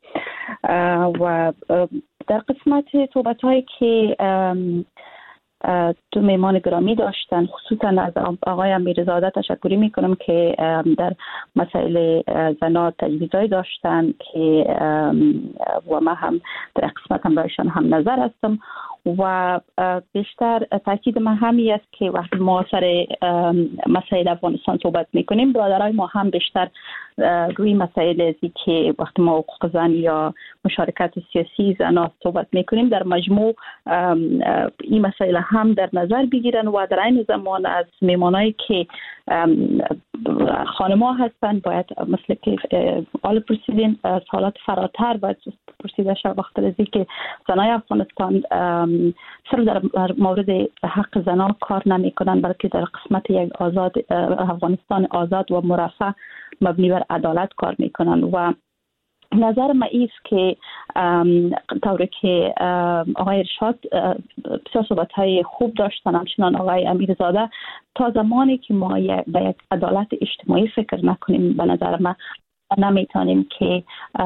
و در قسمت صحبت هایی که دو مهمان گرامی داشتن، خصوصا از آقای امیرزاده تشکری میکنم که در مسائل زنا تجویزهایی داشتن که و ما هم در قسمت هم بایشان هم نظر هستم و بیشتر تاکید ما همی است که وقتی ما سر مسائل افغانستان صحبت میکنیم برادرای ما هم بیشتر روی مسائل ازی که وقتی ما حقوق زن یا مشارکت سیاسی زنان صحبت میکنیم در مجموع این مسائل هم در نظر بگیرن و در این زمان از میمانایی که خانما هستن باید مثل که آل پرسیدین سالات فراتر باید پرسیده شد وقتی ازی که زنای افغانستان صرف در مورد حق زنان کار نمی کنن بلکه در قسمت یک آزاد افغانستان آزاد و مرفه مبنی بر عدالت کار میکنن. و نظر ما ایست که طوری که آقای ارشاد بسیار صحبت‌های خوب داشتن، همچنان آقای امیرزاده، تا زمانی که ما به یک عدالت اجتماعی فکر نکنیم به نظر ما نمیتونیم که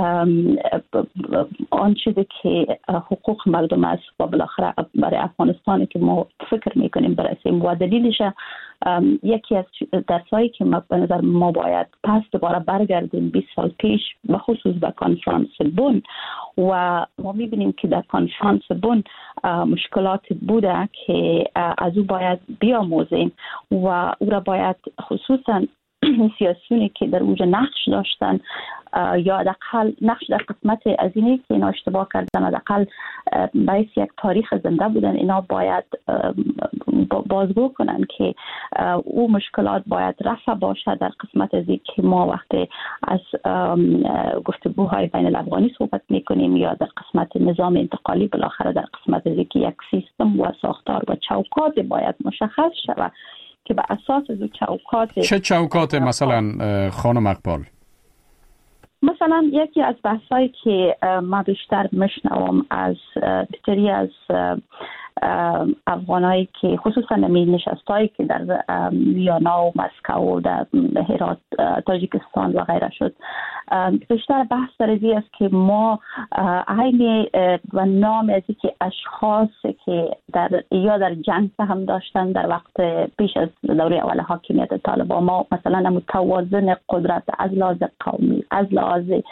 آن چیزی که حقوق مردم است و بالاخره برای افغانستانی که ما فکر میکنیم برسیم. و دلیلش یکی از درسایی که ما به نظر ما باید پس دوباره برگردیم بیست سال پیش به خصوص به کنفرانس بن و ما میبینیم که در کنفرانس بن مشکلات بوده که از او باید بیاموزیم و او را باید خصوصا سیاسیونی که در اوج نقش داشتن یا حداقل نقش در قسمت از اینه که اینا اشتباه کردن حداقل باعث یک تاریخ زنده بودن، اینا باید بازگو کنن که او مشکلات باید رفع باشه در قسمت از این که ما وقتی از گفتگوهای بین الافغانی صحبت میکنیم یا در قسمت نظام انتقالی بالاخره در قسمت از این که یک سیستم و ساختار و چوکات باید مشخص شود که به اساس از چوکات چه چوکات مثلا خانم اقبال؟ مثلا یکی از بحثایی که ما بیشتر میشنوم از بسیاری از افغانایی که خصوصا نمی نشستایی که در ویانا و مسکو و در هرات تاجیکستان و غیره شد، بیشتر بحث در این است که ما عین و نام از که اشخاص که در یا در جنگ هم داشتن در وقت پیش از دوره اول حاکمیت طالبان، ما مثلا توازن قدرت از لحاظ قومی، از لحاظ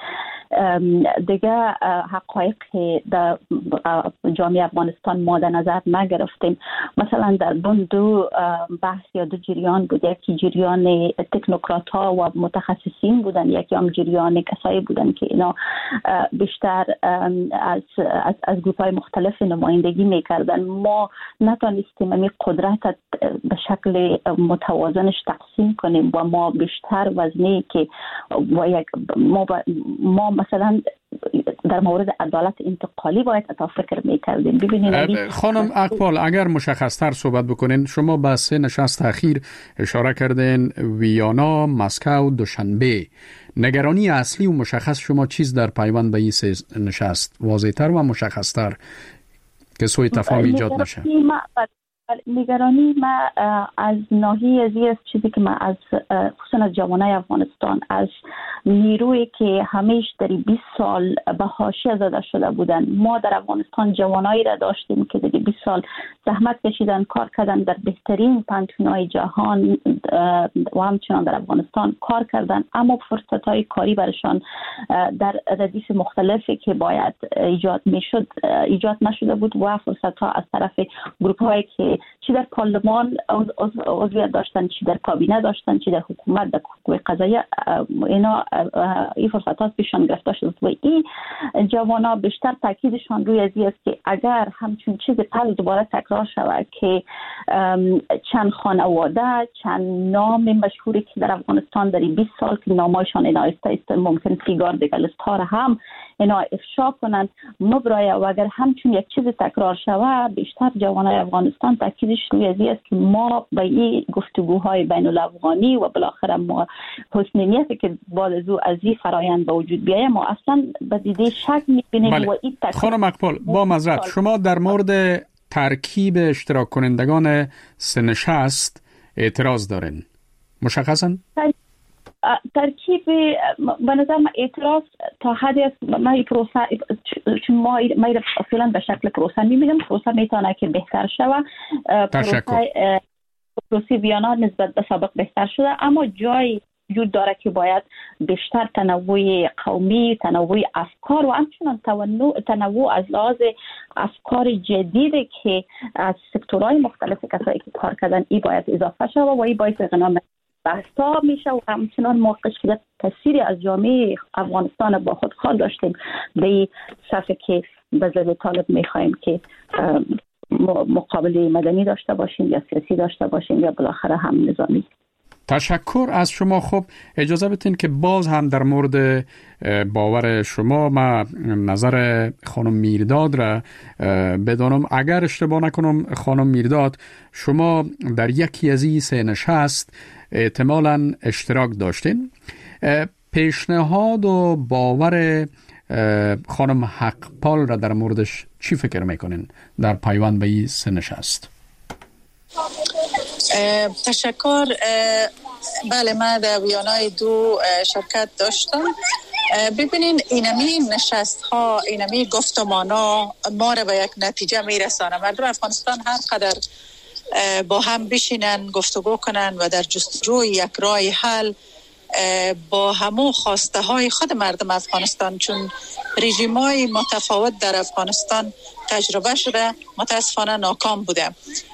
دیگه حقایق در جامعه افغانستان ما در نظر نگرفتیم. مثلا در بون دو بحث یا دو جریان بود، یکی جریان تکنوکرات ها و متخصصین بودن، یکی هم جریان کسایی بودن که اینا بیشتر از از, از گروپ های مختلف نمایندگی میکردن. ما نتونستیم این قدرت به شکل متوازنش تقسیم کنیم و ما بیشتر وزنی که و یک ما, ما مثلا در مورد عدالت انتقالی باید اتا فکر میکردیم. ببینید خانم اقبال، اگر مشخصتر صحبت بکنین، شما به سه نشست اخیر اشاره کردین، ویانا، مسکو، دوشنبه. نگرانی اصلی و مشخص شما چیز در پیوند به این سه نشست واضح‌تر و مشخص‌تر که سوء تفاهم ایجاد نشه؟ نگرانی ما از ناحیه ازی است، چیزی که ما از خصوصا از جوانای افغانستان، از نیروی که همیش در بیست سال به حاشیه زده شده بودن. ما در افغانستان جوانایی را داشتیم که در بیست سال زحمت کشیدن، کار کردن، در بهترین پانتونای جهان و همچنان در افغانستان کار کردن، اما فرصت‌های کاری برشان در ردیف مختلفی که باید ایجاد میشد ایجاد نشده بود و فرصت‌ها از طرف گروپ‌هایی که چی در پارلمان عضویت داشتن، چی در کابینه داشتن، چی در حکومت، در قوه قضاییه، اینا این فرصت ها پیشان گرفته شد و این جوانا بیشتر تاکیدشان روی ازی است که اگر همچون چیز پس دوباره تکرار شود که چند خانواده، چند نام مشهوری که در افغانستان در بیست سال که نامایشان اینا است ممکن سیگار دیگه لیست ها را هم اینا افشا کنند مبرایه و اگر همچون یک چیز تکرار شود، بیشتر جوانای افغانستان تاکیدش روی ازی است که ما به این گفتگوهای بین الافغانی و بالاخره ما حسن نیتی که بعد از او از این فرایند به وجود بیاید ما اصلا به دیده شک می‌بینیم. بله. و این خانم اقبال، با معذرت شما در مورد ترکیب اشتراک کنندگان سه نشست اعتراض دارین، مشخصاً؟ ترکیب به نظر من اعتراض تا حدی است. ما این پروسه چون ما ما اصلا به شکل پروسه می‌بینیم، پروسه میتونه که بهتر شود. پروسه پروسه ویانا نسبت به سابق بهتر شده، اما جای وجود داره که باید بیشتر تنوع قومی، تنوع افکار و همچنان تنوع تنوع از لحاظ افکار جدیدی که از سکتورهای مختلف کسایی که کار کردن این باید اضافه شود و این باید اقناع بحثا میشه و همچنان ما قشر تاثیری از جامعه افغانستان با خود خواهد داشتیم به صفحه که به ضد طالب میخوایم که مقابله مدنی داشته باشیم یا سیاسی داشته باشیم یا بالاخره هم نظامی. تشکر از شما. خب اجازه بدین که باز هم در مورد باور شما ما نظر خانم میرداد را بدانم. اگر اشتباه نکنم خانم میرداد، شما در یکی از این سه نشست احتمالاً اشتراک داشتین. پیشنهاد و باور خانم حقپال را در موردش چی فکر میکنین در پیوند به این سه نشست؟ تشکر. بله، من در ویانای دو شرکت داشتم. ببینین اینمی نشست ها، اینمی گفتمان ها ما را به یک نتیجه میرسانه. مردم افغانستان هر قدر با هم بشینن گفتگو کنن و در جستجوی یک راه حل با همو خواسته های خود مردم افغانستان، چون رژیم های متفاوت در افغانستان تجربه شده، متاسفانه ناکام بوده.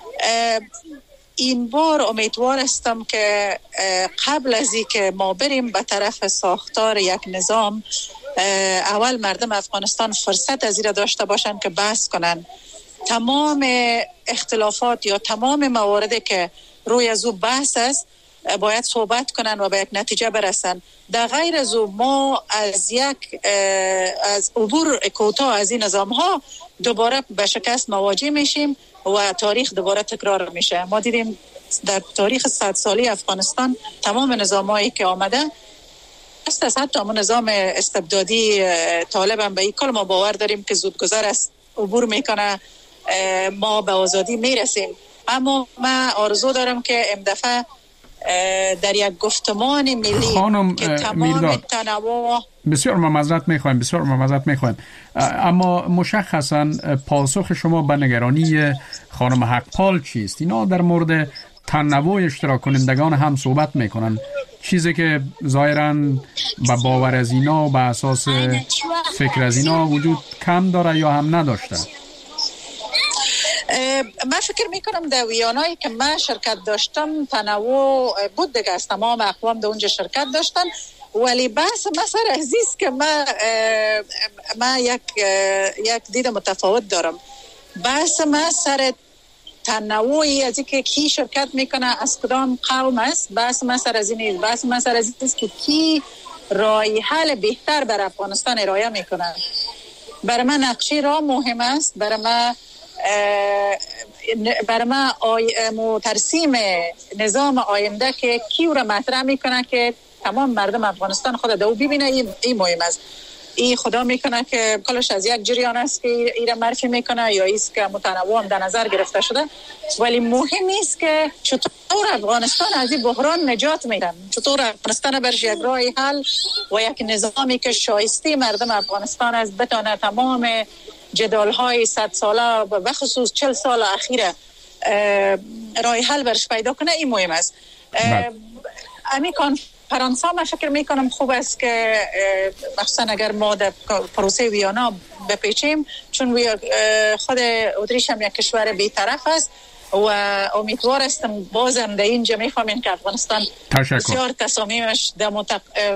این بار امیدوار هستم که قبل از این که ما بریم به طرف ساختار یک نظام، اول مردم افغانستان فرصت از این را داشته باشن که بحث کنن تمام اختلافات یا تمام مواردی که روی از او بحث است باید صحبت کنن و به یک نتیجه برسن. در غیر از او ما از یک از عبور کوتاه از این نظام ها دوباره به شکست مواجه میشیم و تاریخ دوباره تکرار میشه. ما دیدیم در تاریخ صد سالی افغانستان تمام نظامایی که آمده است، از حتی همون نظام استبدادی طالب هم به این کل ما باور داریم که زودگذر است، عبور میکنه، ما به آزادی میرسیم. اما من آرزو دارم که امدفعه در یک گفتمان ملی خانم که تمام تنوع بسیار معذرت میخوایم بسیار معذرت میخوایم اما مشخصا پاسخ شما به نگرانی خانم حقپال چیست؟ اینا در مورد تنوع اشتراک کنندگان هم صحبت میکنن. چیزی که ظاهراً با باور از اینا و به اساس فکر از اینا وجود کم داره یا هم نداشته؟ من فکر میکنم در ویانایی که من شرکت داشتم تنوع بود دیگه، از تمام اقوام در اونجا شرکت داشتن، ولی بحث مسئله عزیز که من من یک یک دید متفاوت دارم. بحث من سر تنوعی از اینکه کی شرکت میکنه از کدام قوم است، بحث من سر از این بحث من سر از این که کی راه حل بهتر بر افغانستان ارائه میکنه. برای من نقشه راه مهم است، برای من برای من آی... ترسیم نظام آینده که کی رو مطرح میکنه که تمام مردم افغانستان خود دو ببینه، این ای مهم است. این خدا میکنه که کلش از یک جریان است که ایره معرفی میکنه یا ایست که متنوع هم در نظر گرفته شده، ولی مهم است که چطور افغانستان از این بحران نجات میده، چطور افغانستان برش یک راه حل و یک نظامی که شایسته مردم افغانستان از بتانه تمام جدال های صد ساله و بخصوص چل سال اخیره راه حل برش پیدا کنه، این مهم است. امی کنفرانس ها من فکر میکنم خوب است که مخصوصا اگر ما در پروسه ویانا بپیچیم، چون خود اتریش هم یک کشور بی‌طرف است و امیدوار هستم بازم در اینجا میفهمین که افغانستان بسیار تصامیمش در متق...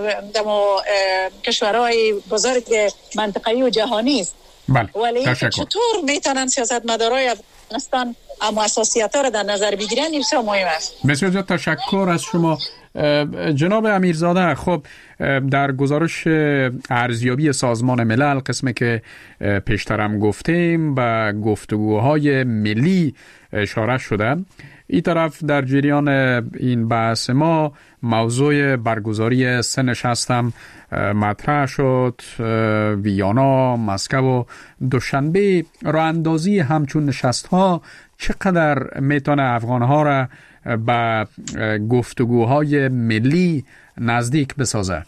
کشورهای بزرگ منطقه‌ای و جهانی است. بله. ولی چطور میتونن سیاستمدارای افغانستان اما اساسیات‌ها را در نظر بگیرن، این بسیار مهم است. بسیار زیاد تشکر از شما جناب امیرزاده. خب در گزارش ارزیابی سازمان ملل قسمی که پیشترم گفتیم به گفتگوهای ملی اشاره شده، این طرف در جریان این بحث ما موضوع برگزاری سه نشست هم مطرح شد. ویانا، مسکو و دوشنبه. راه اندازی همچون نشست ها چقدر میتونه افغان ها را به گفتگوهای ملی نزدیک بسازه؟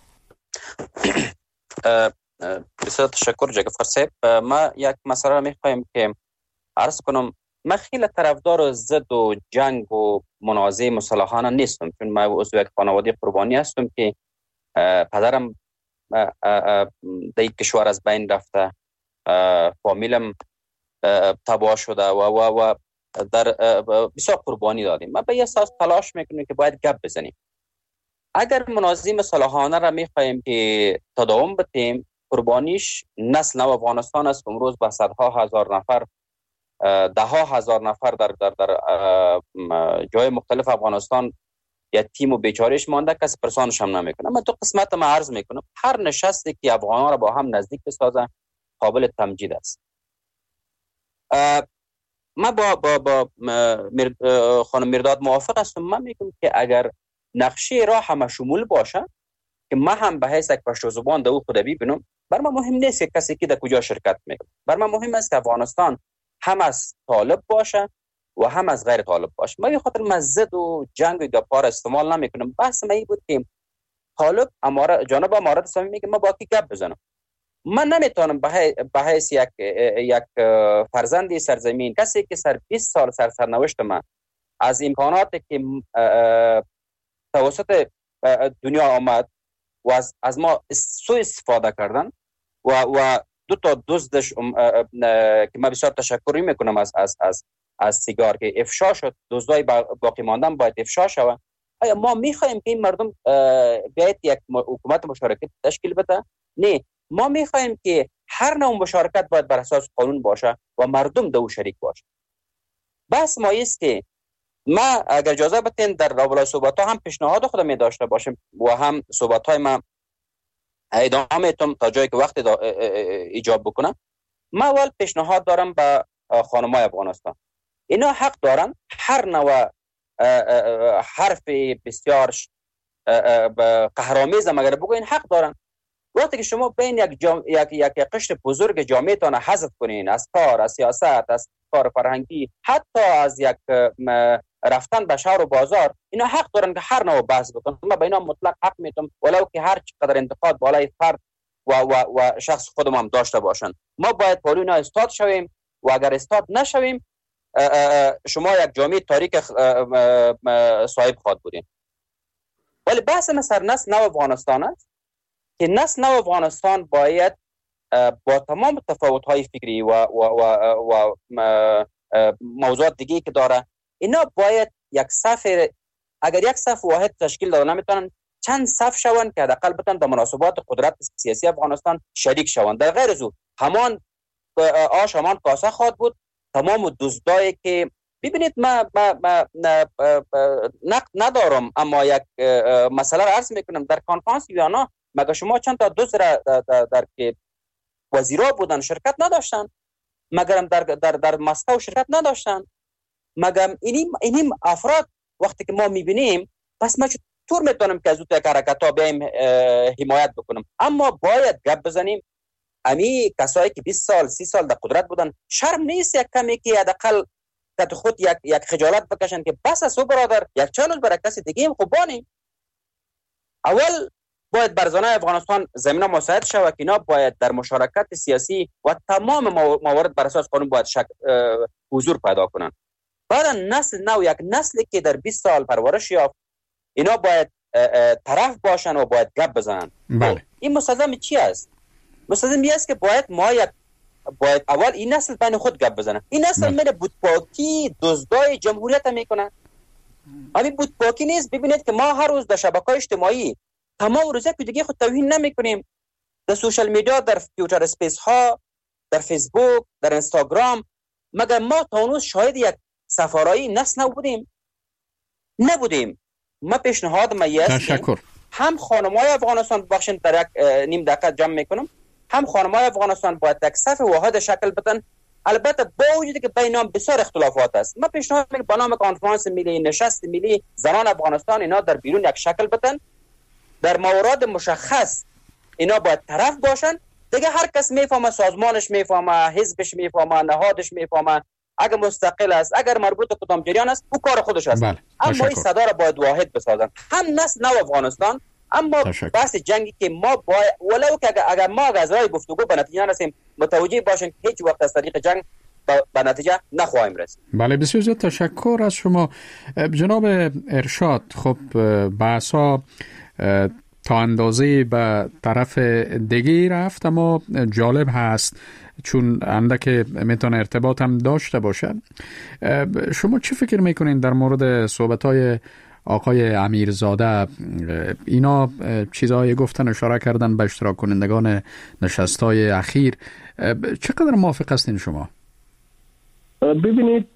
بسیار تشکر جگفر صاحب. ما یک مسئله را میخوایم که عرض کنم. من خیلی طرفدار ضد و جنگ و منازعه مسلحانه نیستم، چون من عضو یک خانواده قربانی هستم که پدرم در یک کشور از بین رفته، فامیلم تباه شده و و و در بسیار قربانی دادیم. ما به یه اساس تلاش میکنیم که باید گپ بزنیم. اگر منازعه مسلحانه را میخوایم که تداوم بدیم، قربانیش نسل نو افغانستان است. امروز با صدها هزار نفر، ده ها هزار نفر در در در جای مختلف افغانستان یتیم و بیچارهش مانده، کسی پرسانش هم نمیکنه. من تو قسمت ما عرض میکنم هر نشستی که افغانان را با هم نزدیک بسازه قابل تمجید است. من با با با خانم میرداد موافق هستم. من میگم که اگر نقشه راه همه شمول باشه که من هم به حیث یک پشتو زبان در او خود ببینم، بر من مهم نیست که کسی که در کجا شرکت میکنه. بر من مهم است که افغانستان هم از طالب باشه و هم از غیر طالب باشه. من به خاطر مزد و جنگ و گپار استعمال نمیکنم. بحث من این بود که طالب اماره جناب امارت اسلامی میگه ما با کی گپ بزنم. من نمیتونم به حیث یک یک فرزندی سرزمین، کسی که سر بیست سال سر سرنوشت من از امکاناتی که توسط دنیا آمد و از, از ما سوء استفاده کردن و و دو تا دزدش که من بسیار تشکر میکنم از از از از سیگار که افشا شد، دزدای باقی ماندن باید افشا شود. آیا ما میخوایم که این مردم بیاید یک حکومت مشارکت تشکیل بده؟ نه، ما میخوایم که هر نوع مشارکت باید بر اساس قانون باشه و مردم دو شریک باشه. بس ما است که ما اگر اجازه بدین در رابطه صحبت ها هم پیشنهاد خودم می داشته باشم و هم صحبت های ما ادامه میتونم تا جایی که وقت ایجاب بکنم. ما اول پیشنهاد دارم به خانمای افغانستان، اینا حق دارن هر نوع حرف بسیار قهرآمیز هم اگر بگوین حق دارن. وقتی که شما بین یک جام... یک یک قشر بزرگ جامعه تان حذف کنین از کار، از سیاست، از کار فرهنگی، حتی از یک رفتن به شهر و بازار، اینا حق دارن که هر نوع بحث بکنن. من به اینا مطلق حق میدم، ولو که هر چقدر انتقاد بالای فرد و و و شخص خودم هم داشته باشن. ما باید پالو اینا استاد شویم و اگر استاد نشویم شما یک جامعه تاریک صاحب خواهد بودین. ولی بحث ما سر نسل نو افغانستان است که نسل نو افغانستان باید با تمام تفاوت‌های فکری و و و, و موضوعات دیگه که داره، اینا باید یک صف، اگر یک صف واحد تشکیل داده نمیتونن چند صف شون که حداقل بتونن در مناسبات قدرت سیاسی افغانستان شریک شون. در غیر از او همان آش همان کاسه خواهد بود. تمام دزدایی که ببینید ما, ما, ما نقد ندارم، اما یک مسئله را عرض میکنم. در کنفرانس ویانا مگه شما چند تا دزد را در, در, در که وزیرا بودن شرکت نداشتن؟ مگر در در در مسکو شرکت نداشتن؟ مگر اینیم اینیم افراد وقتی که ما میبینیم، پس ما چطور میتونم که از اون یک حرکت‌ها بیایم حمایت بکنم؟ اما باید گپ بزنیم. امی کسایی که بیست سال سی سال در قدرت بودن، شرم نیست یک کمی که حداقل که خود یک یک خجالت بکشن که بس است برادر، یک چالش برای کسی دیگه هم خوبانی. اول باید بر زنای افغانستان زمینه مساعد شود که اینا باید در مشارکت سیاسی و تمام موارد بر اساس قانون باید شک حضور پیدا کنن. بعد نسل نو، یک نسلی که در بیست سال پرورش یافت، اینا باید طرف باشن و باید گپ بزنن. بله. این مستلزم چی است؟ مستلزم این است که باید ما یک باید اول این نسل بین خود گپ بزنن. این نسل من بودپاکی دزدای جمهوریت میکنن. همین بودپاکی نیست. ببینید که ما هر روز در شبکه‌های اجتماعی تمام روزه که دیگه خود توهین نمیکنیم. در سوشال میدیا، در فیوچر اسپیس ها، در فیسبوک، در اینستاگرام، مگر ما تا اون روز شاهد یک سفارایی نسل نبودیم؟ نبودیم. ما پیشنهاد ما تشکر. هم خانمای افغانستان، بخشن در یک نیم دقیقه جمع میکنم، هم خانمای افغانستان باید یک صف واحد شکل بدن، البته با وجودی که بینام بسیار اختلافات است. ما پیشنهاد میکنم با نام کنفرانس ملی، نشست ملی زنان افغانستان، اینا در بیرون یک شکل بدن، در موارد مشخص اینا باید طرف باشن. دیگه هر کس میفهمه، سازمانش میفهمه، حزبش میفهمه، نهادش میفهمه، اگر مستقل است، اگر مربوط به کدام جریان است، او کار خودش است. بله. اما این صدا را باید واحد بسازن، هم نسل نو افغانستان. اما بحث جنگی که ما باید ولو که اگر, اگر ما از راه گفتگو به نتیجه نرسیم، متوجه باشیم که هیچ وقت از طریق جنگ به نتیجه نخواهیم رسید. بله، بسیار زیاد تشکر از شما جناب ارشاد. خب بحثا تا اندازه به طرف دیگه رفت، اما جالب هست چون اندک میتونه ارتباط هم داشته باشد. شما چی فکر میکنین در مورد صحبت‌های آقای امیرزاده؟ اینا چیزایی گفتن، اشاره کردن به اشتراک کنندگان نشست‌های اخیر. چقدر موافق هستین شما؟ ببینید،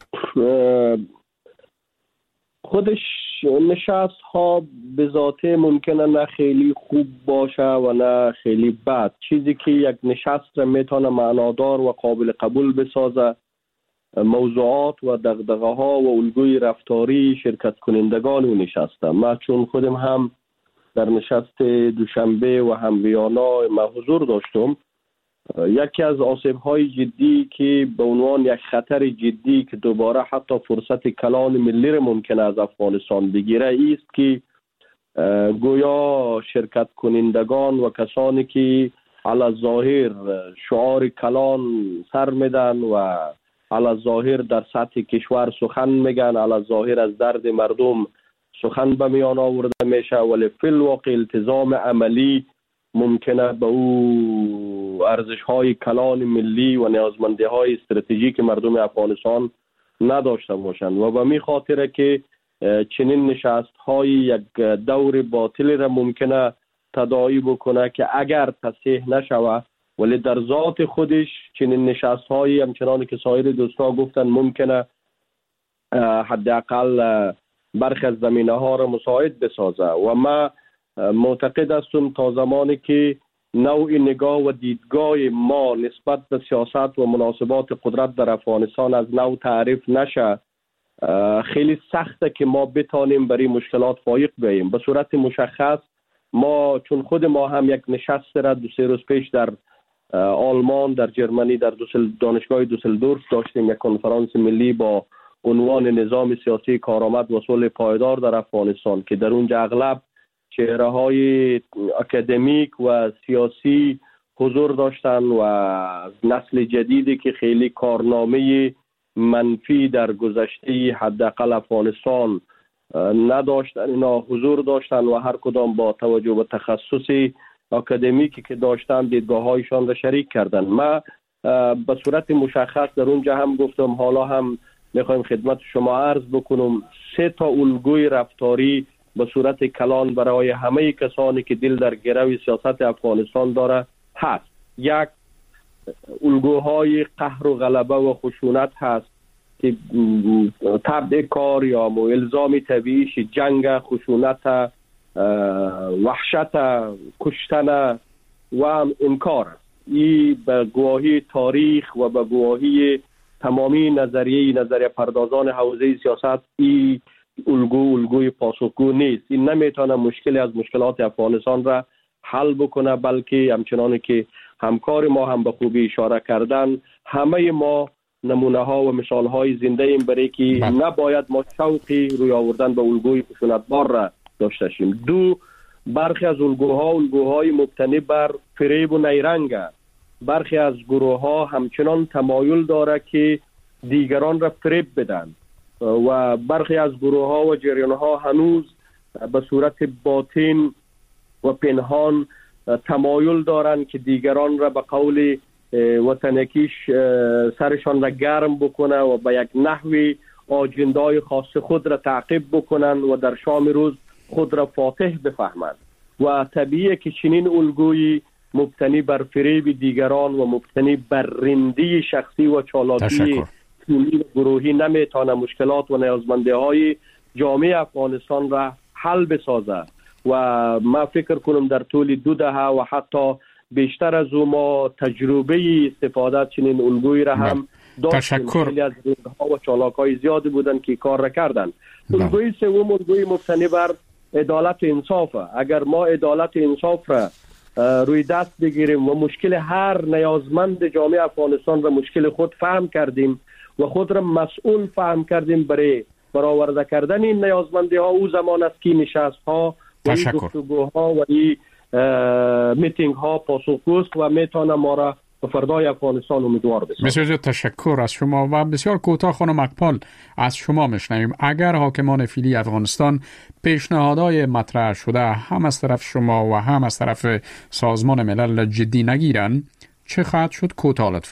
خودش نشست ها به ذاته ممکنه نه خیلی خوب باشه و نه خیلی بد. چیزی که یک نشست را میتونه معنادار و قابل قبول بسازه، موضوعات و دغدغه ها و الگوی رفتاری شرکت کنندگان و نشسته. ما چون خودم هم در نشست دوشنبه و هم ویانا ما حضور داشتم، یکی از آسیب‌های جدی که به عنوان یک خطر جدی که دوباره حتی فرصت کلان ملی را ممکن از افغانستان بگیره است که گویا شرکت کنندگان و کسانی که علی ظاهر شعار کلان سر میدن و علی ظاهر در سطح کشور سخن میگن، علی ظاهر از درد مردم سخن به میان آورده میشه، ولی فی الواقع التزام عملی ممکنه به او ارزش‌های کلان ملی و نیازمندی‌های استراتژیک مردم افغانستان نداشته باشند. و به می خاطره که چنین نشست‌های یک دور باطل را ممکنه تداعی بکنه که اگر تصحیح نشود، ولی در ذات خودش چنین نشست‌های همچنان که سایر دوستا گفتن ممکنه حداقل برخی از زمینه‌ها را مساعد بسازه. و ما معتقد هستم تا زمانی که نوع نگاه و دیدگاه ما نسبت به سیاست و مناسبات قدرت در افغانستان از نو تعریف نشه، خیلی سخته که ما بتانیم برای مشکلات فایق بیاییم. به صورت مشخص ما چون خود ما هم یک نشست را دو سه روز پیش در آلمان، در جرمنی، در دوسل دانشگاه دوسلدورف داشتیم، یک کنفرانس ملی با عنوان نظام سیاسی کارآمد و صلح پایدار در افغانستان که در اونجا اغلب چهره‌های اکادمیک و سیاسی حضور داشتن و نسل جدیدی که خیلی کارنامه منفی در گذشته حداقل افغانستان نداشتن، اینا حضور داشتن و هر کدام با توجه به تخصص اکادمیکی که داشتن دیدگاه هایشان را شریک کردن. ما به صورت مشخص در اونجا هم گفتم، حالا هم میخوایم خدمت شما عرض بکنم، سه تا الگوی رفتاری به صورت کلان برای همه کسانی که دل در گرو سیاست افغانستان داره هست. یک، الگوهای قهر و غلبه و خشونت هست که تبع کار یا الزام طبیعیش جنگ، خشونت، وحشت، کشتن و انکار. این به گواهی تاریخ و به گواهی تمامی نظریه نظریه پردازان حوزه سیاست این الگو الگوی پاسخگو نیست. این نمیتونه مشکلی از مشکلات افغانستان را حل بکنه، بلکه همچنان که همکار ما هم به خوبی اشاره کردن، همه ما نمونه ها و مثال های زنده ایم برای که نباید ما شوقی روی آوردن به الگوی خشونتبار را داشته شیم. دو، برخی از الگوها الگوهای مبتنی بر فریب و نیرنگ. برخی از گروه ها همچنان تمایل داره که دیگران را فریب بدن و برخی از گروه ها و جریان ها هنوز به صورت باطن و پنهان تمایل دارند که دیگران را به قول وطنکیش سرشان را گرم بکنه و به یک نحوی آجندای خاص خود را تعقیب بکنن و در شام روز خود را فاتح بفهمند. و طبیعیه که چنین الگویی مبتنی بر فریب دیگران و مبتنی بر رندی شخصی و چالاکی تیمی و گروهی نمیتونه مشکلات و نیازمنده های جامعه افغانستان را حل بسازه. و ما فکر کنم در طول دو دهه و حتی بیشتر از او ما تجربه استفاده چنین الگویی را هم داشتیم. خیلی از رندها و چالاک‌های زیادی بودن که کار را کردن. الگوی سوم الگوی مبتنی بر عدالت و انصاف. اگر ما عدالت و انصاف را روی دست بگیریم و مشکل هر نیازمند جامعه افغانستان را مشکل خود فهم کردیم و خود را مسئول فهم کردیم برای برآورده کردن این نیازمندی ها، او زمان است که نشست ها و این گفتگوها و این میتینگ ها پاسخگوست و میتونه ما را به فردای افغانستان امیدوار بسازد. بسیار تشکر از شما و بسیار کوتاه خانم اقبال از شما میشنویم. اگر حاکمان فعلی افغانستان پیشنهادهای مطرح شده هم از طرف شما و هم از طرف سازمان ملل جدی نگیرن، چه خواهد شد؟ کوتاه لطفاً.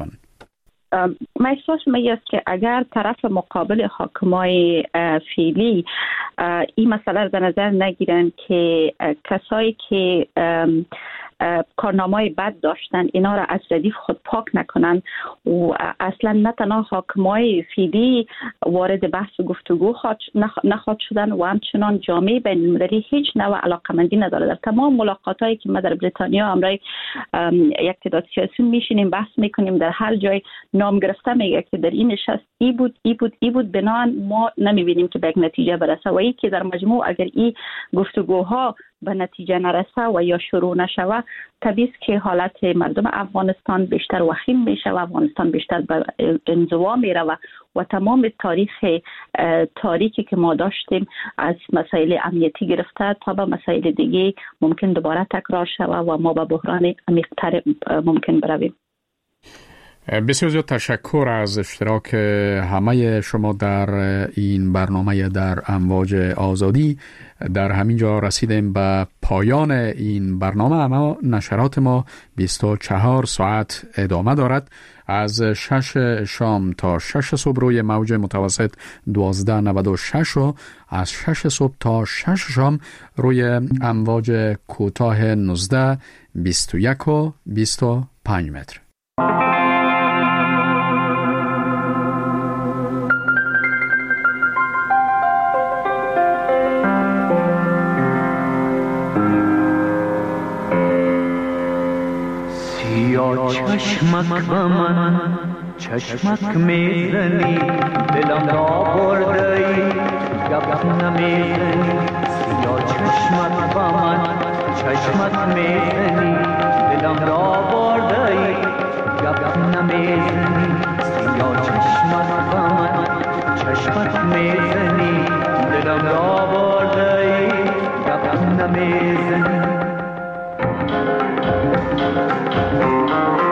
احساس می است که اگر طرف مقابل حاکمای فعلی این مسئله در نظر نگیرن که کسایی که کارنامه‌های بد داشتن اینا را از ردیف خود پاک نکنن و اصلا نه تنها حاکمای فعلی وارد بحث و گفتگو نخواد شدن و همچنان جامعه بین المللی هیچ نوع علاقمندی نداره. در تمام ملاقاتایی که ما در بریتانیا امرای یک تعداد سیاسیون میشینیم بحث میکنیم، در هر جای نام گرفته میگه که در این نشست ای بود ای بود ای بود، بنابراین ما نمیبینیم که به یک نتیجه برسه و ای که در مجموع اگر این گفتگوها به نتیجه نرسه و یا شروع نشوه، طبیعی است که حالت مردم افغانستان بیشتر وخیم میشه و افغانستان بیشتر به انزوا میره و و تمام تاریخ تاریکی که ما داشتیم از مسائل امنیتی گرفته تا به مسائل دیگه ممکن دوباره تکرار شوه و ما به بحران عمیق‌تر ممکن برویم. بسیار زیاد تشکر از اشتراک همه شما در این برنامه در امواج آزادی. در همین جا رسیدیم به پایان این برنامه، اما نشرات ما بیست و چهار ساعت ادامه دارد. از شش شام تا شش صبح روی موج متوسط دوازده نود و شش و از شش صبح تا شش شام روی امواج کوتاه نوزده، بیست و یک و بیست و پنج متر. چشمک به من چشمک میزنی، دلم را بردی گپ نمیزنی. یا چشمک به من چشمک میزنی، دلم را بردی گپ نمیزنی. یا چشمک به من چشمک میزنی، دلم را بردی گپ نمیزنی.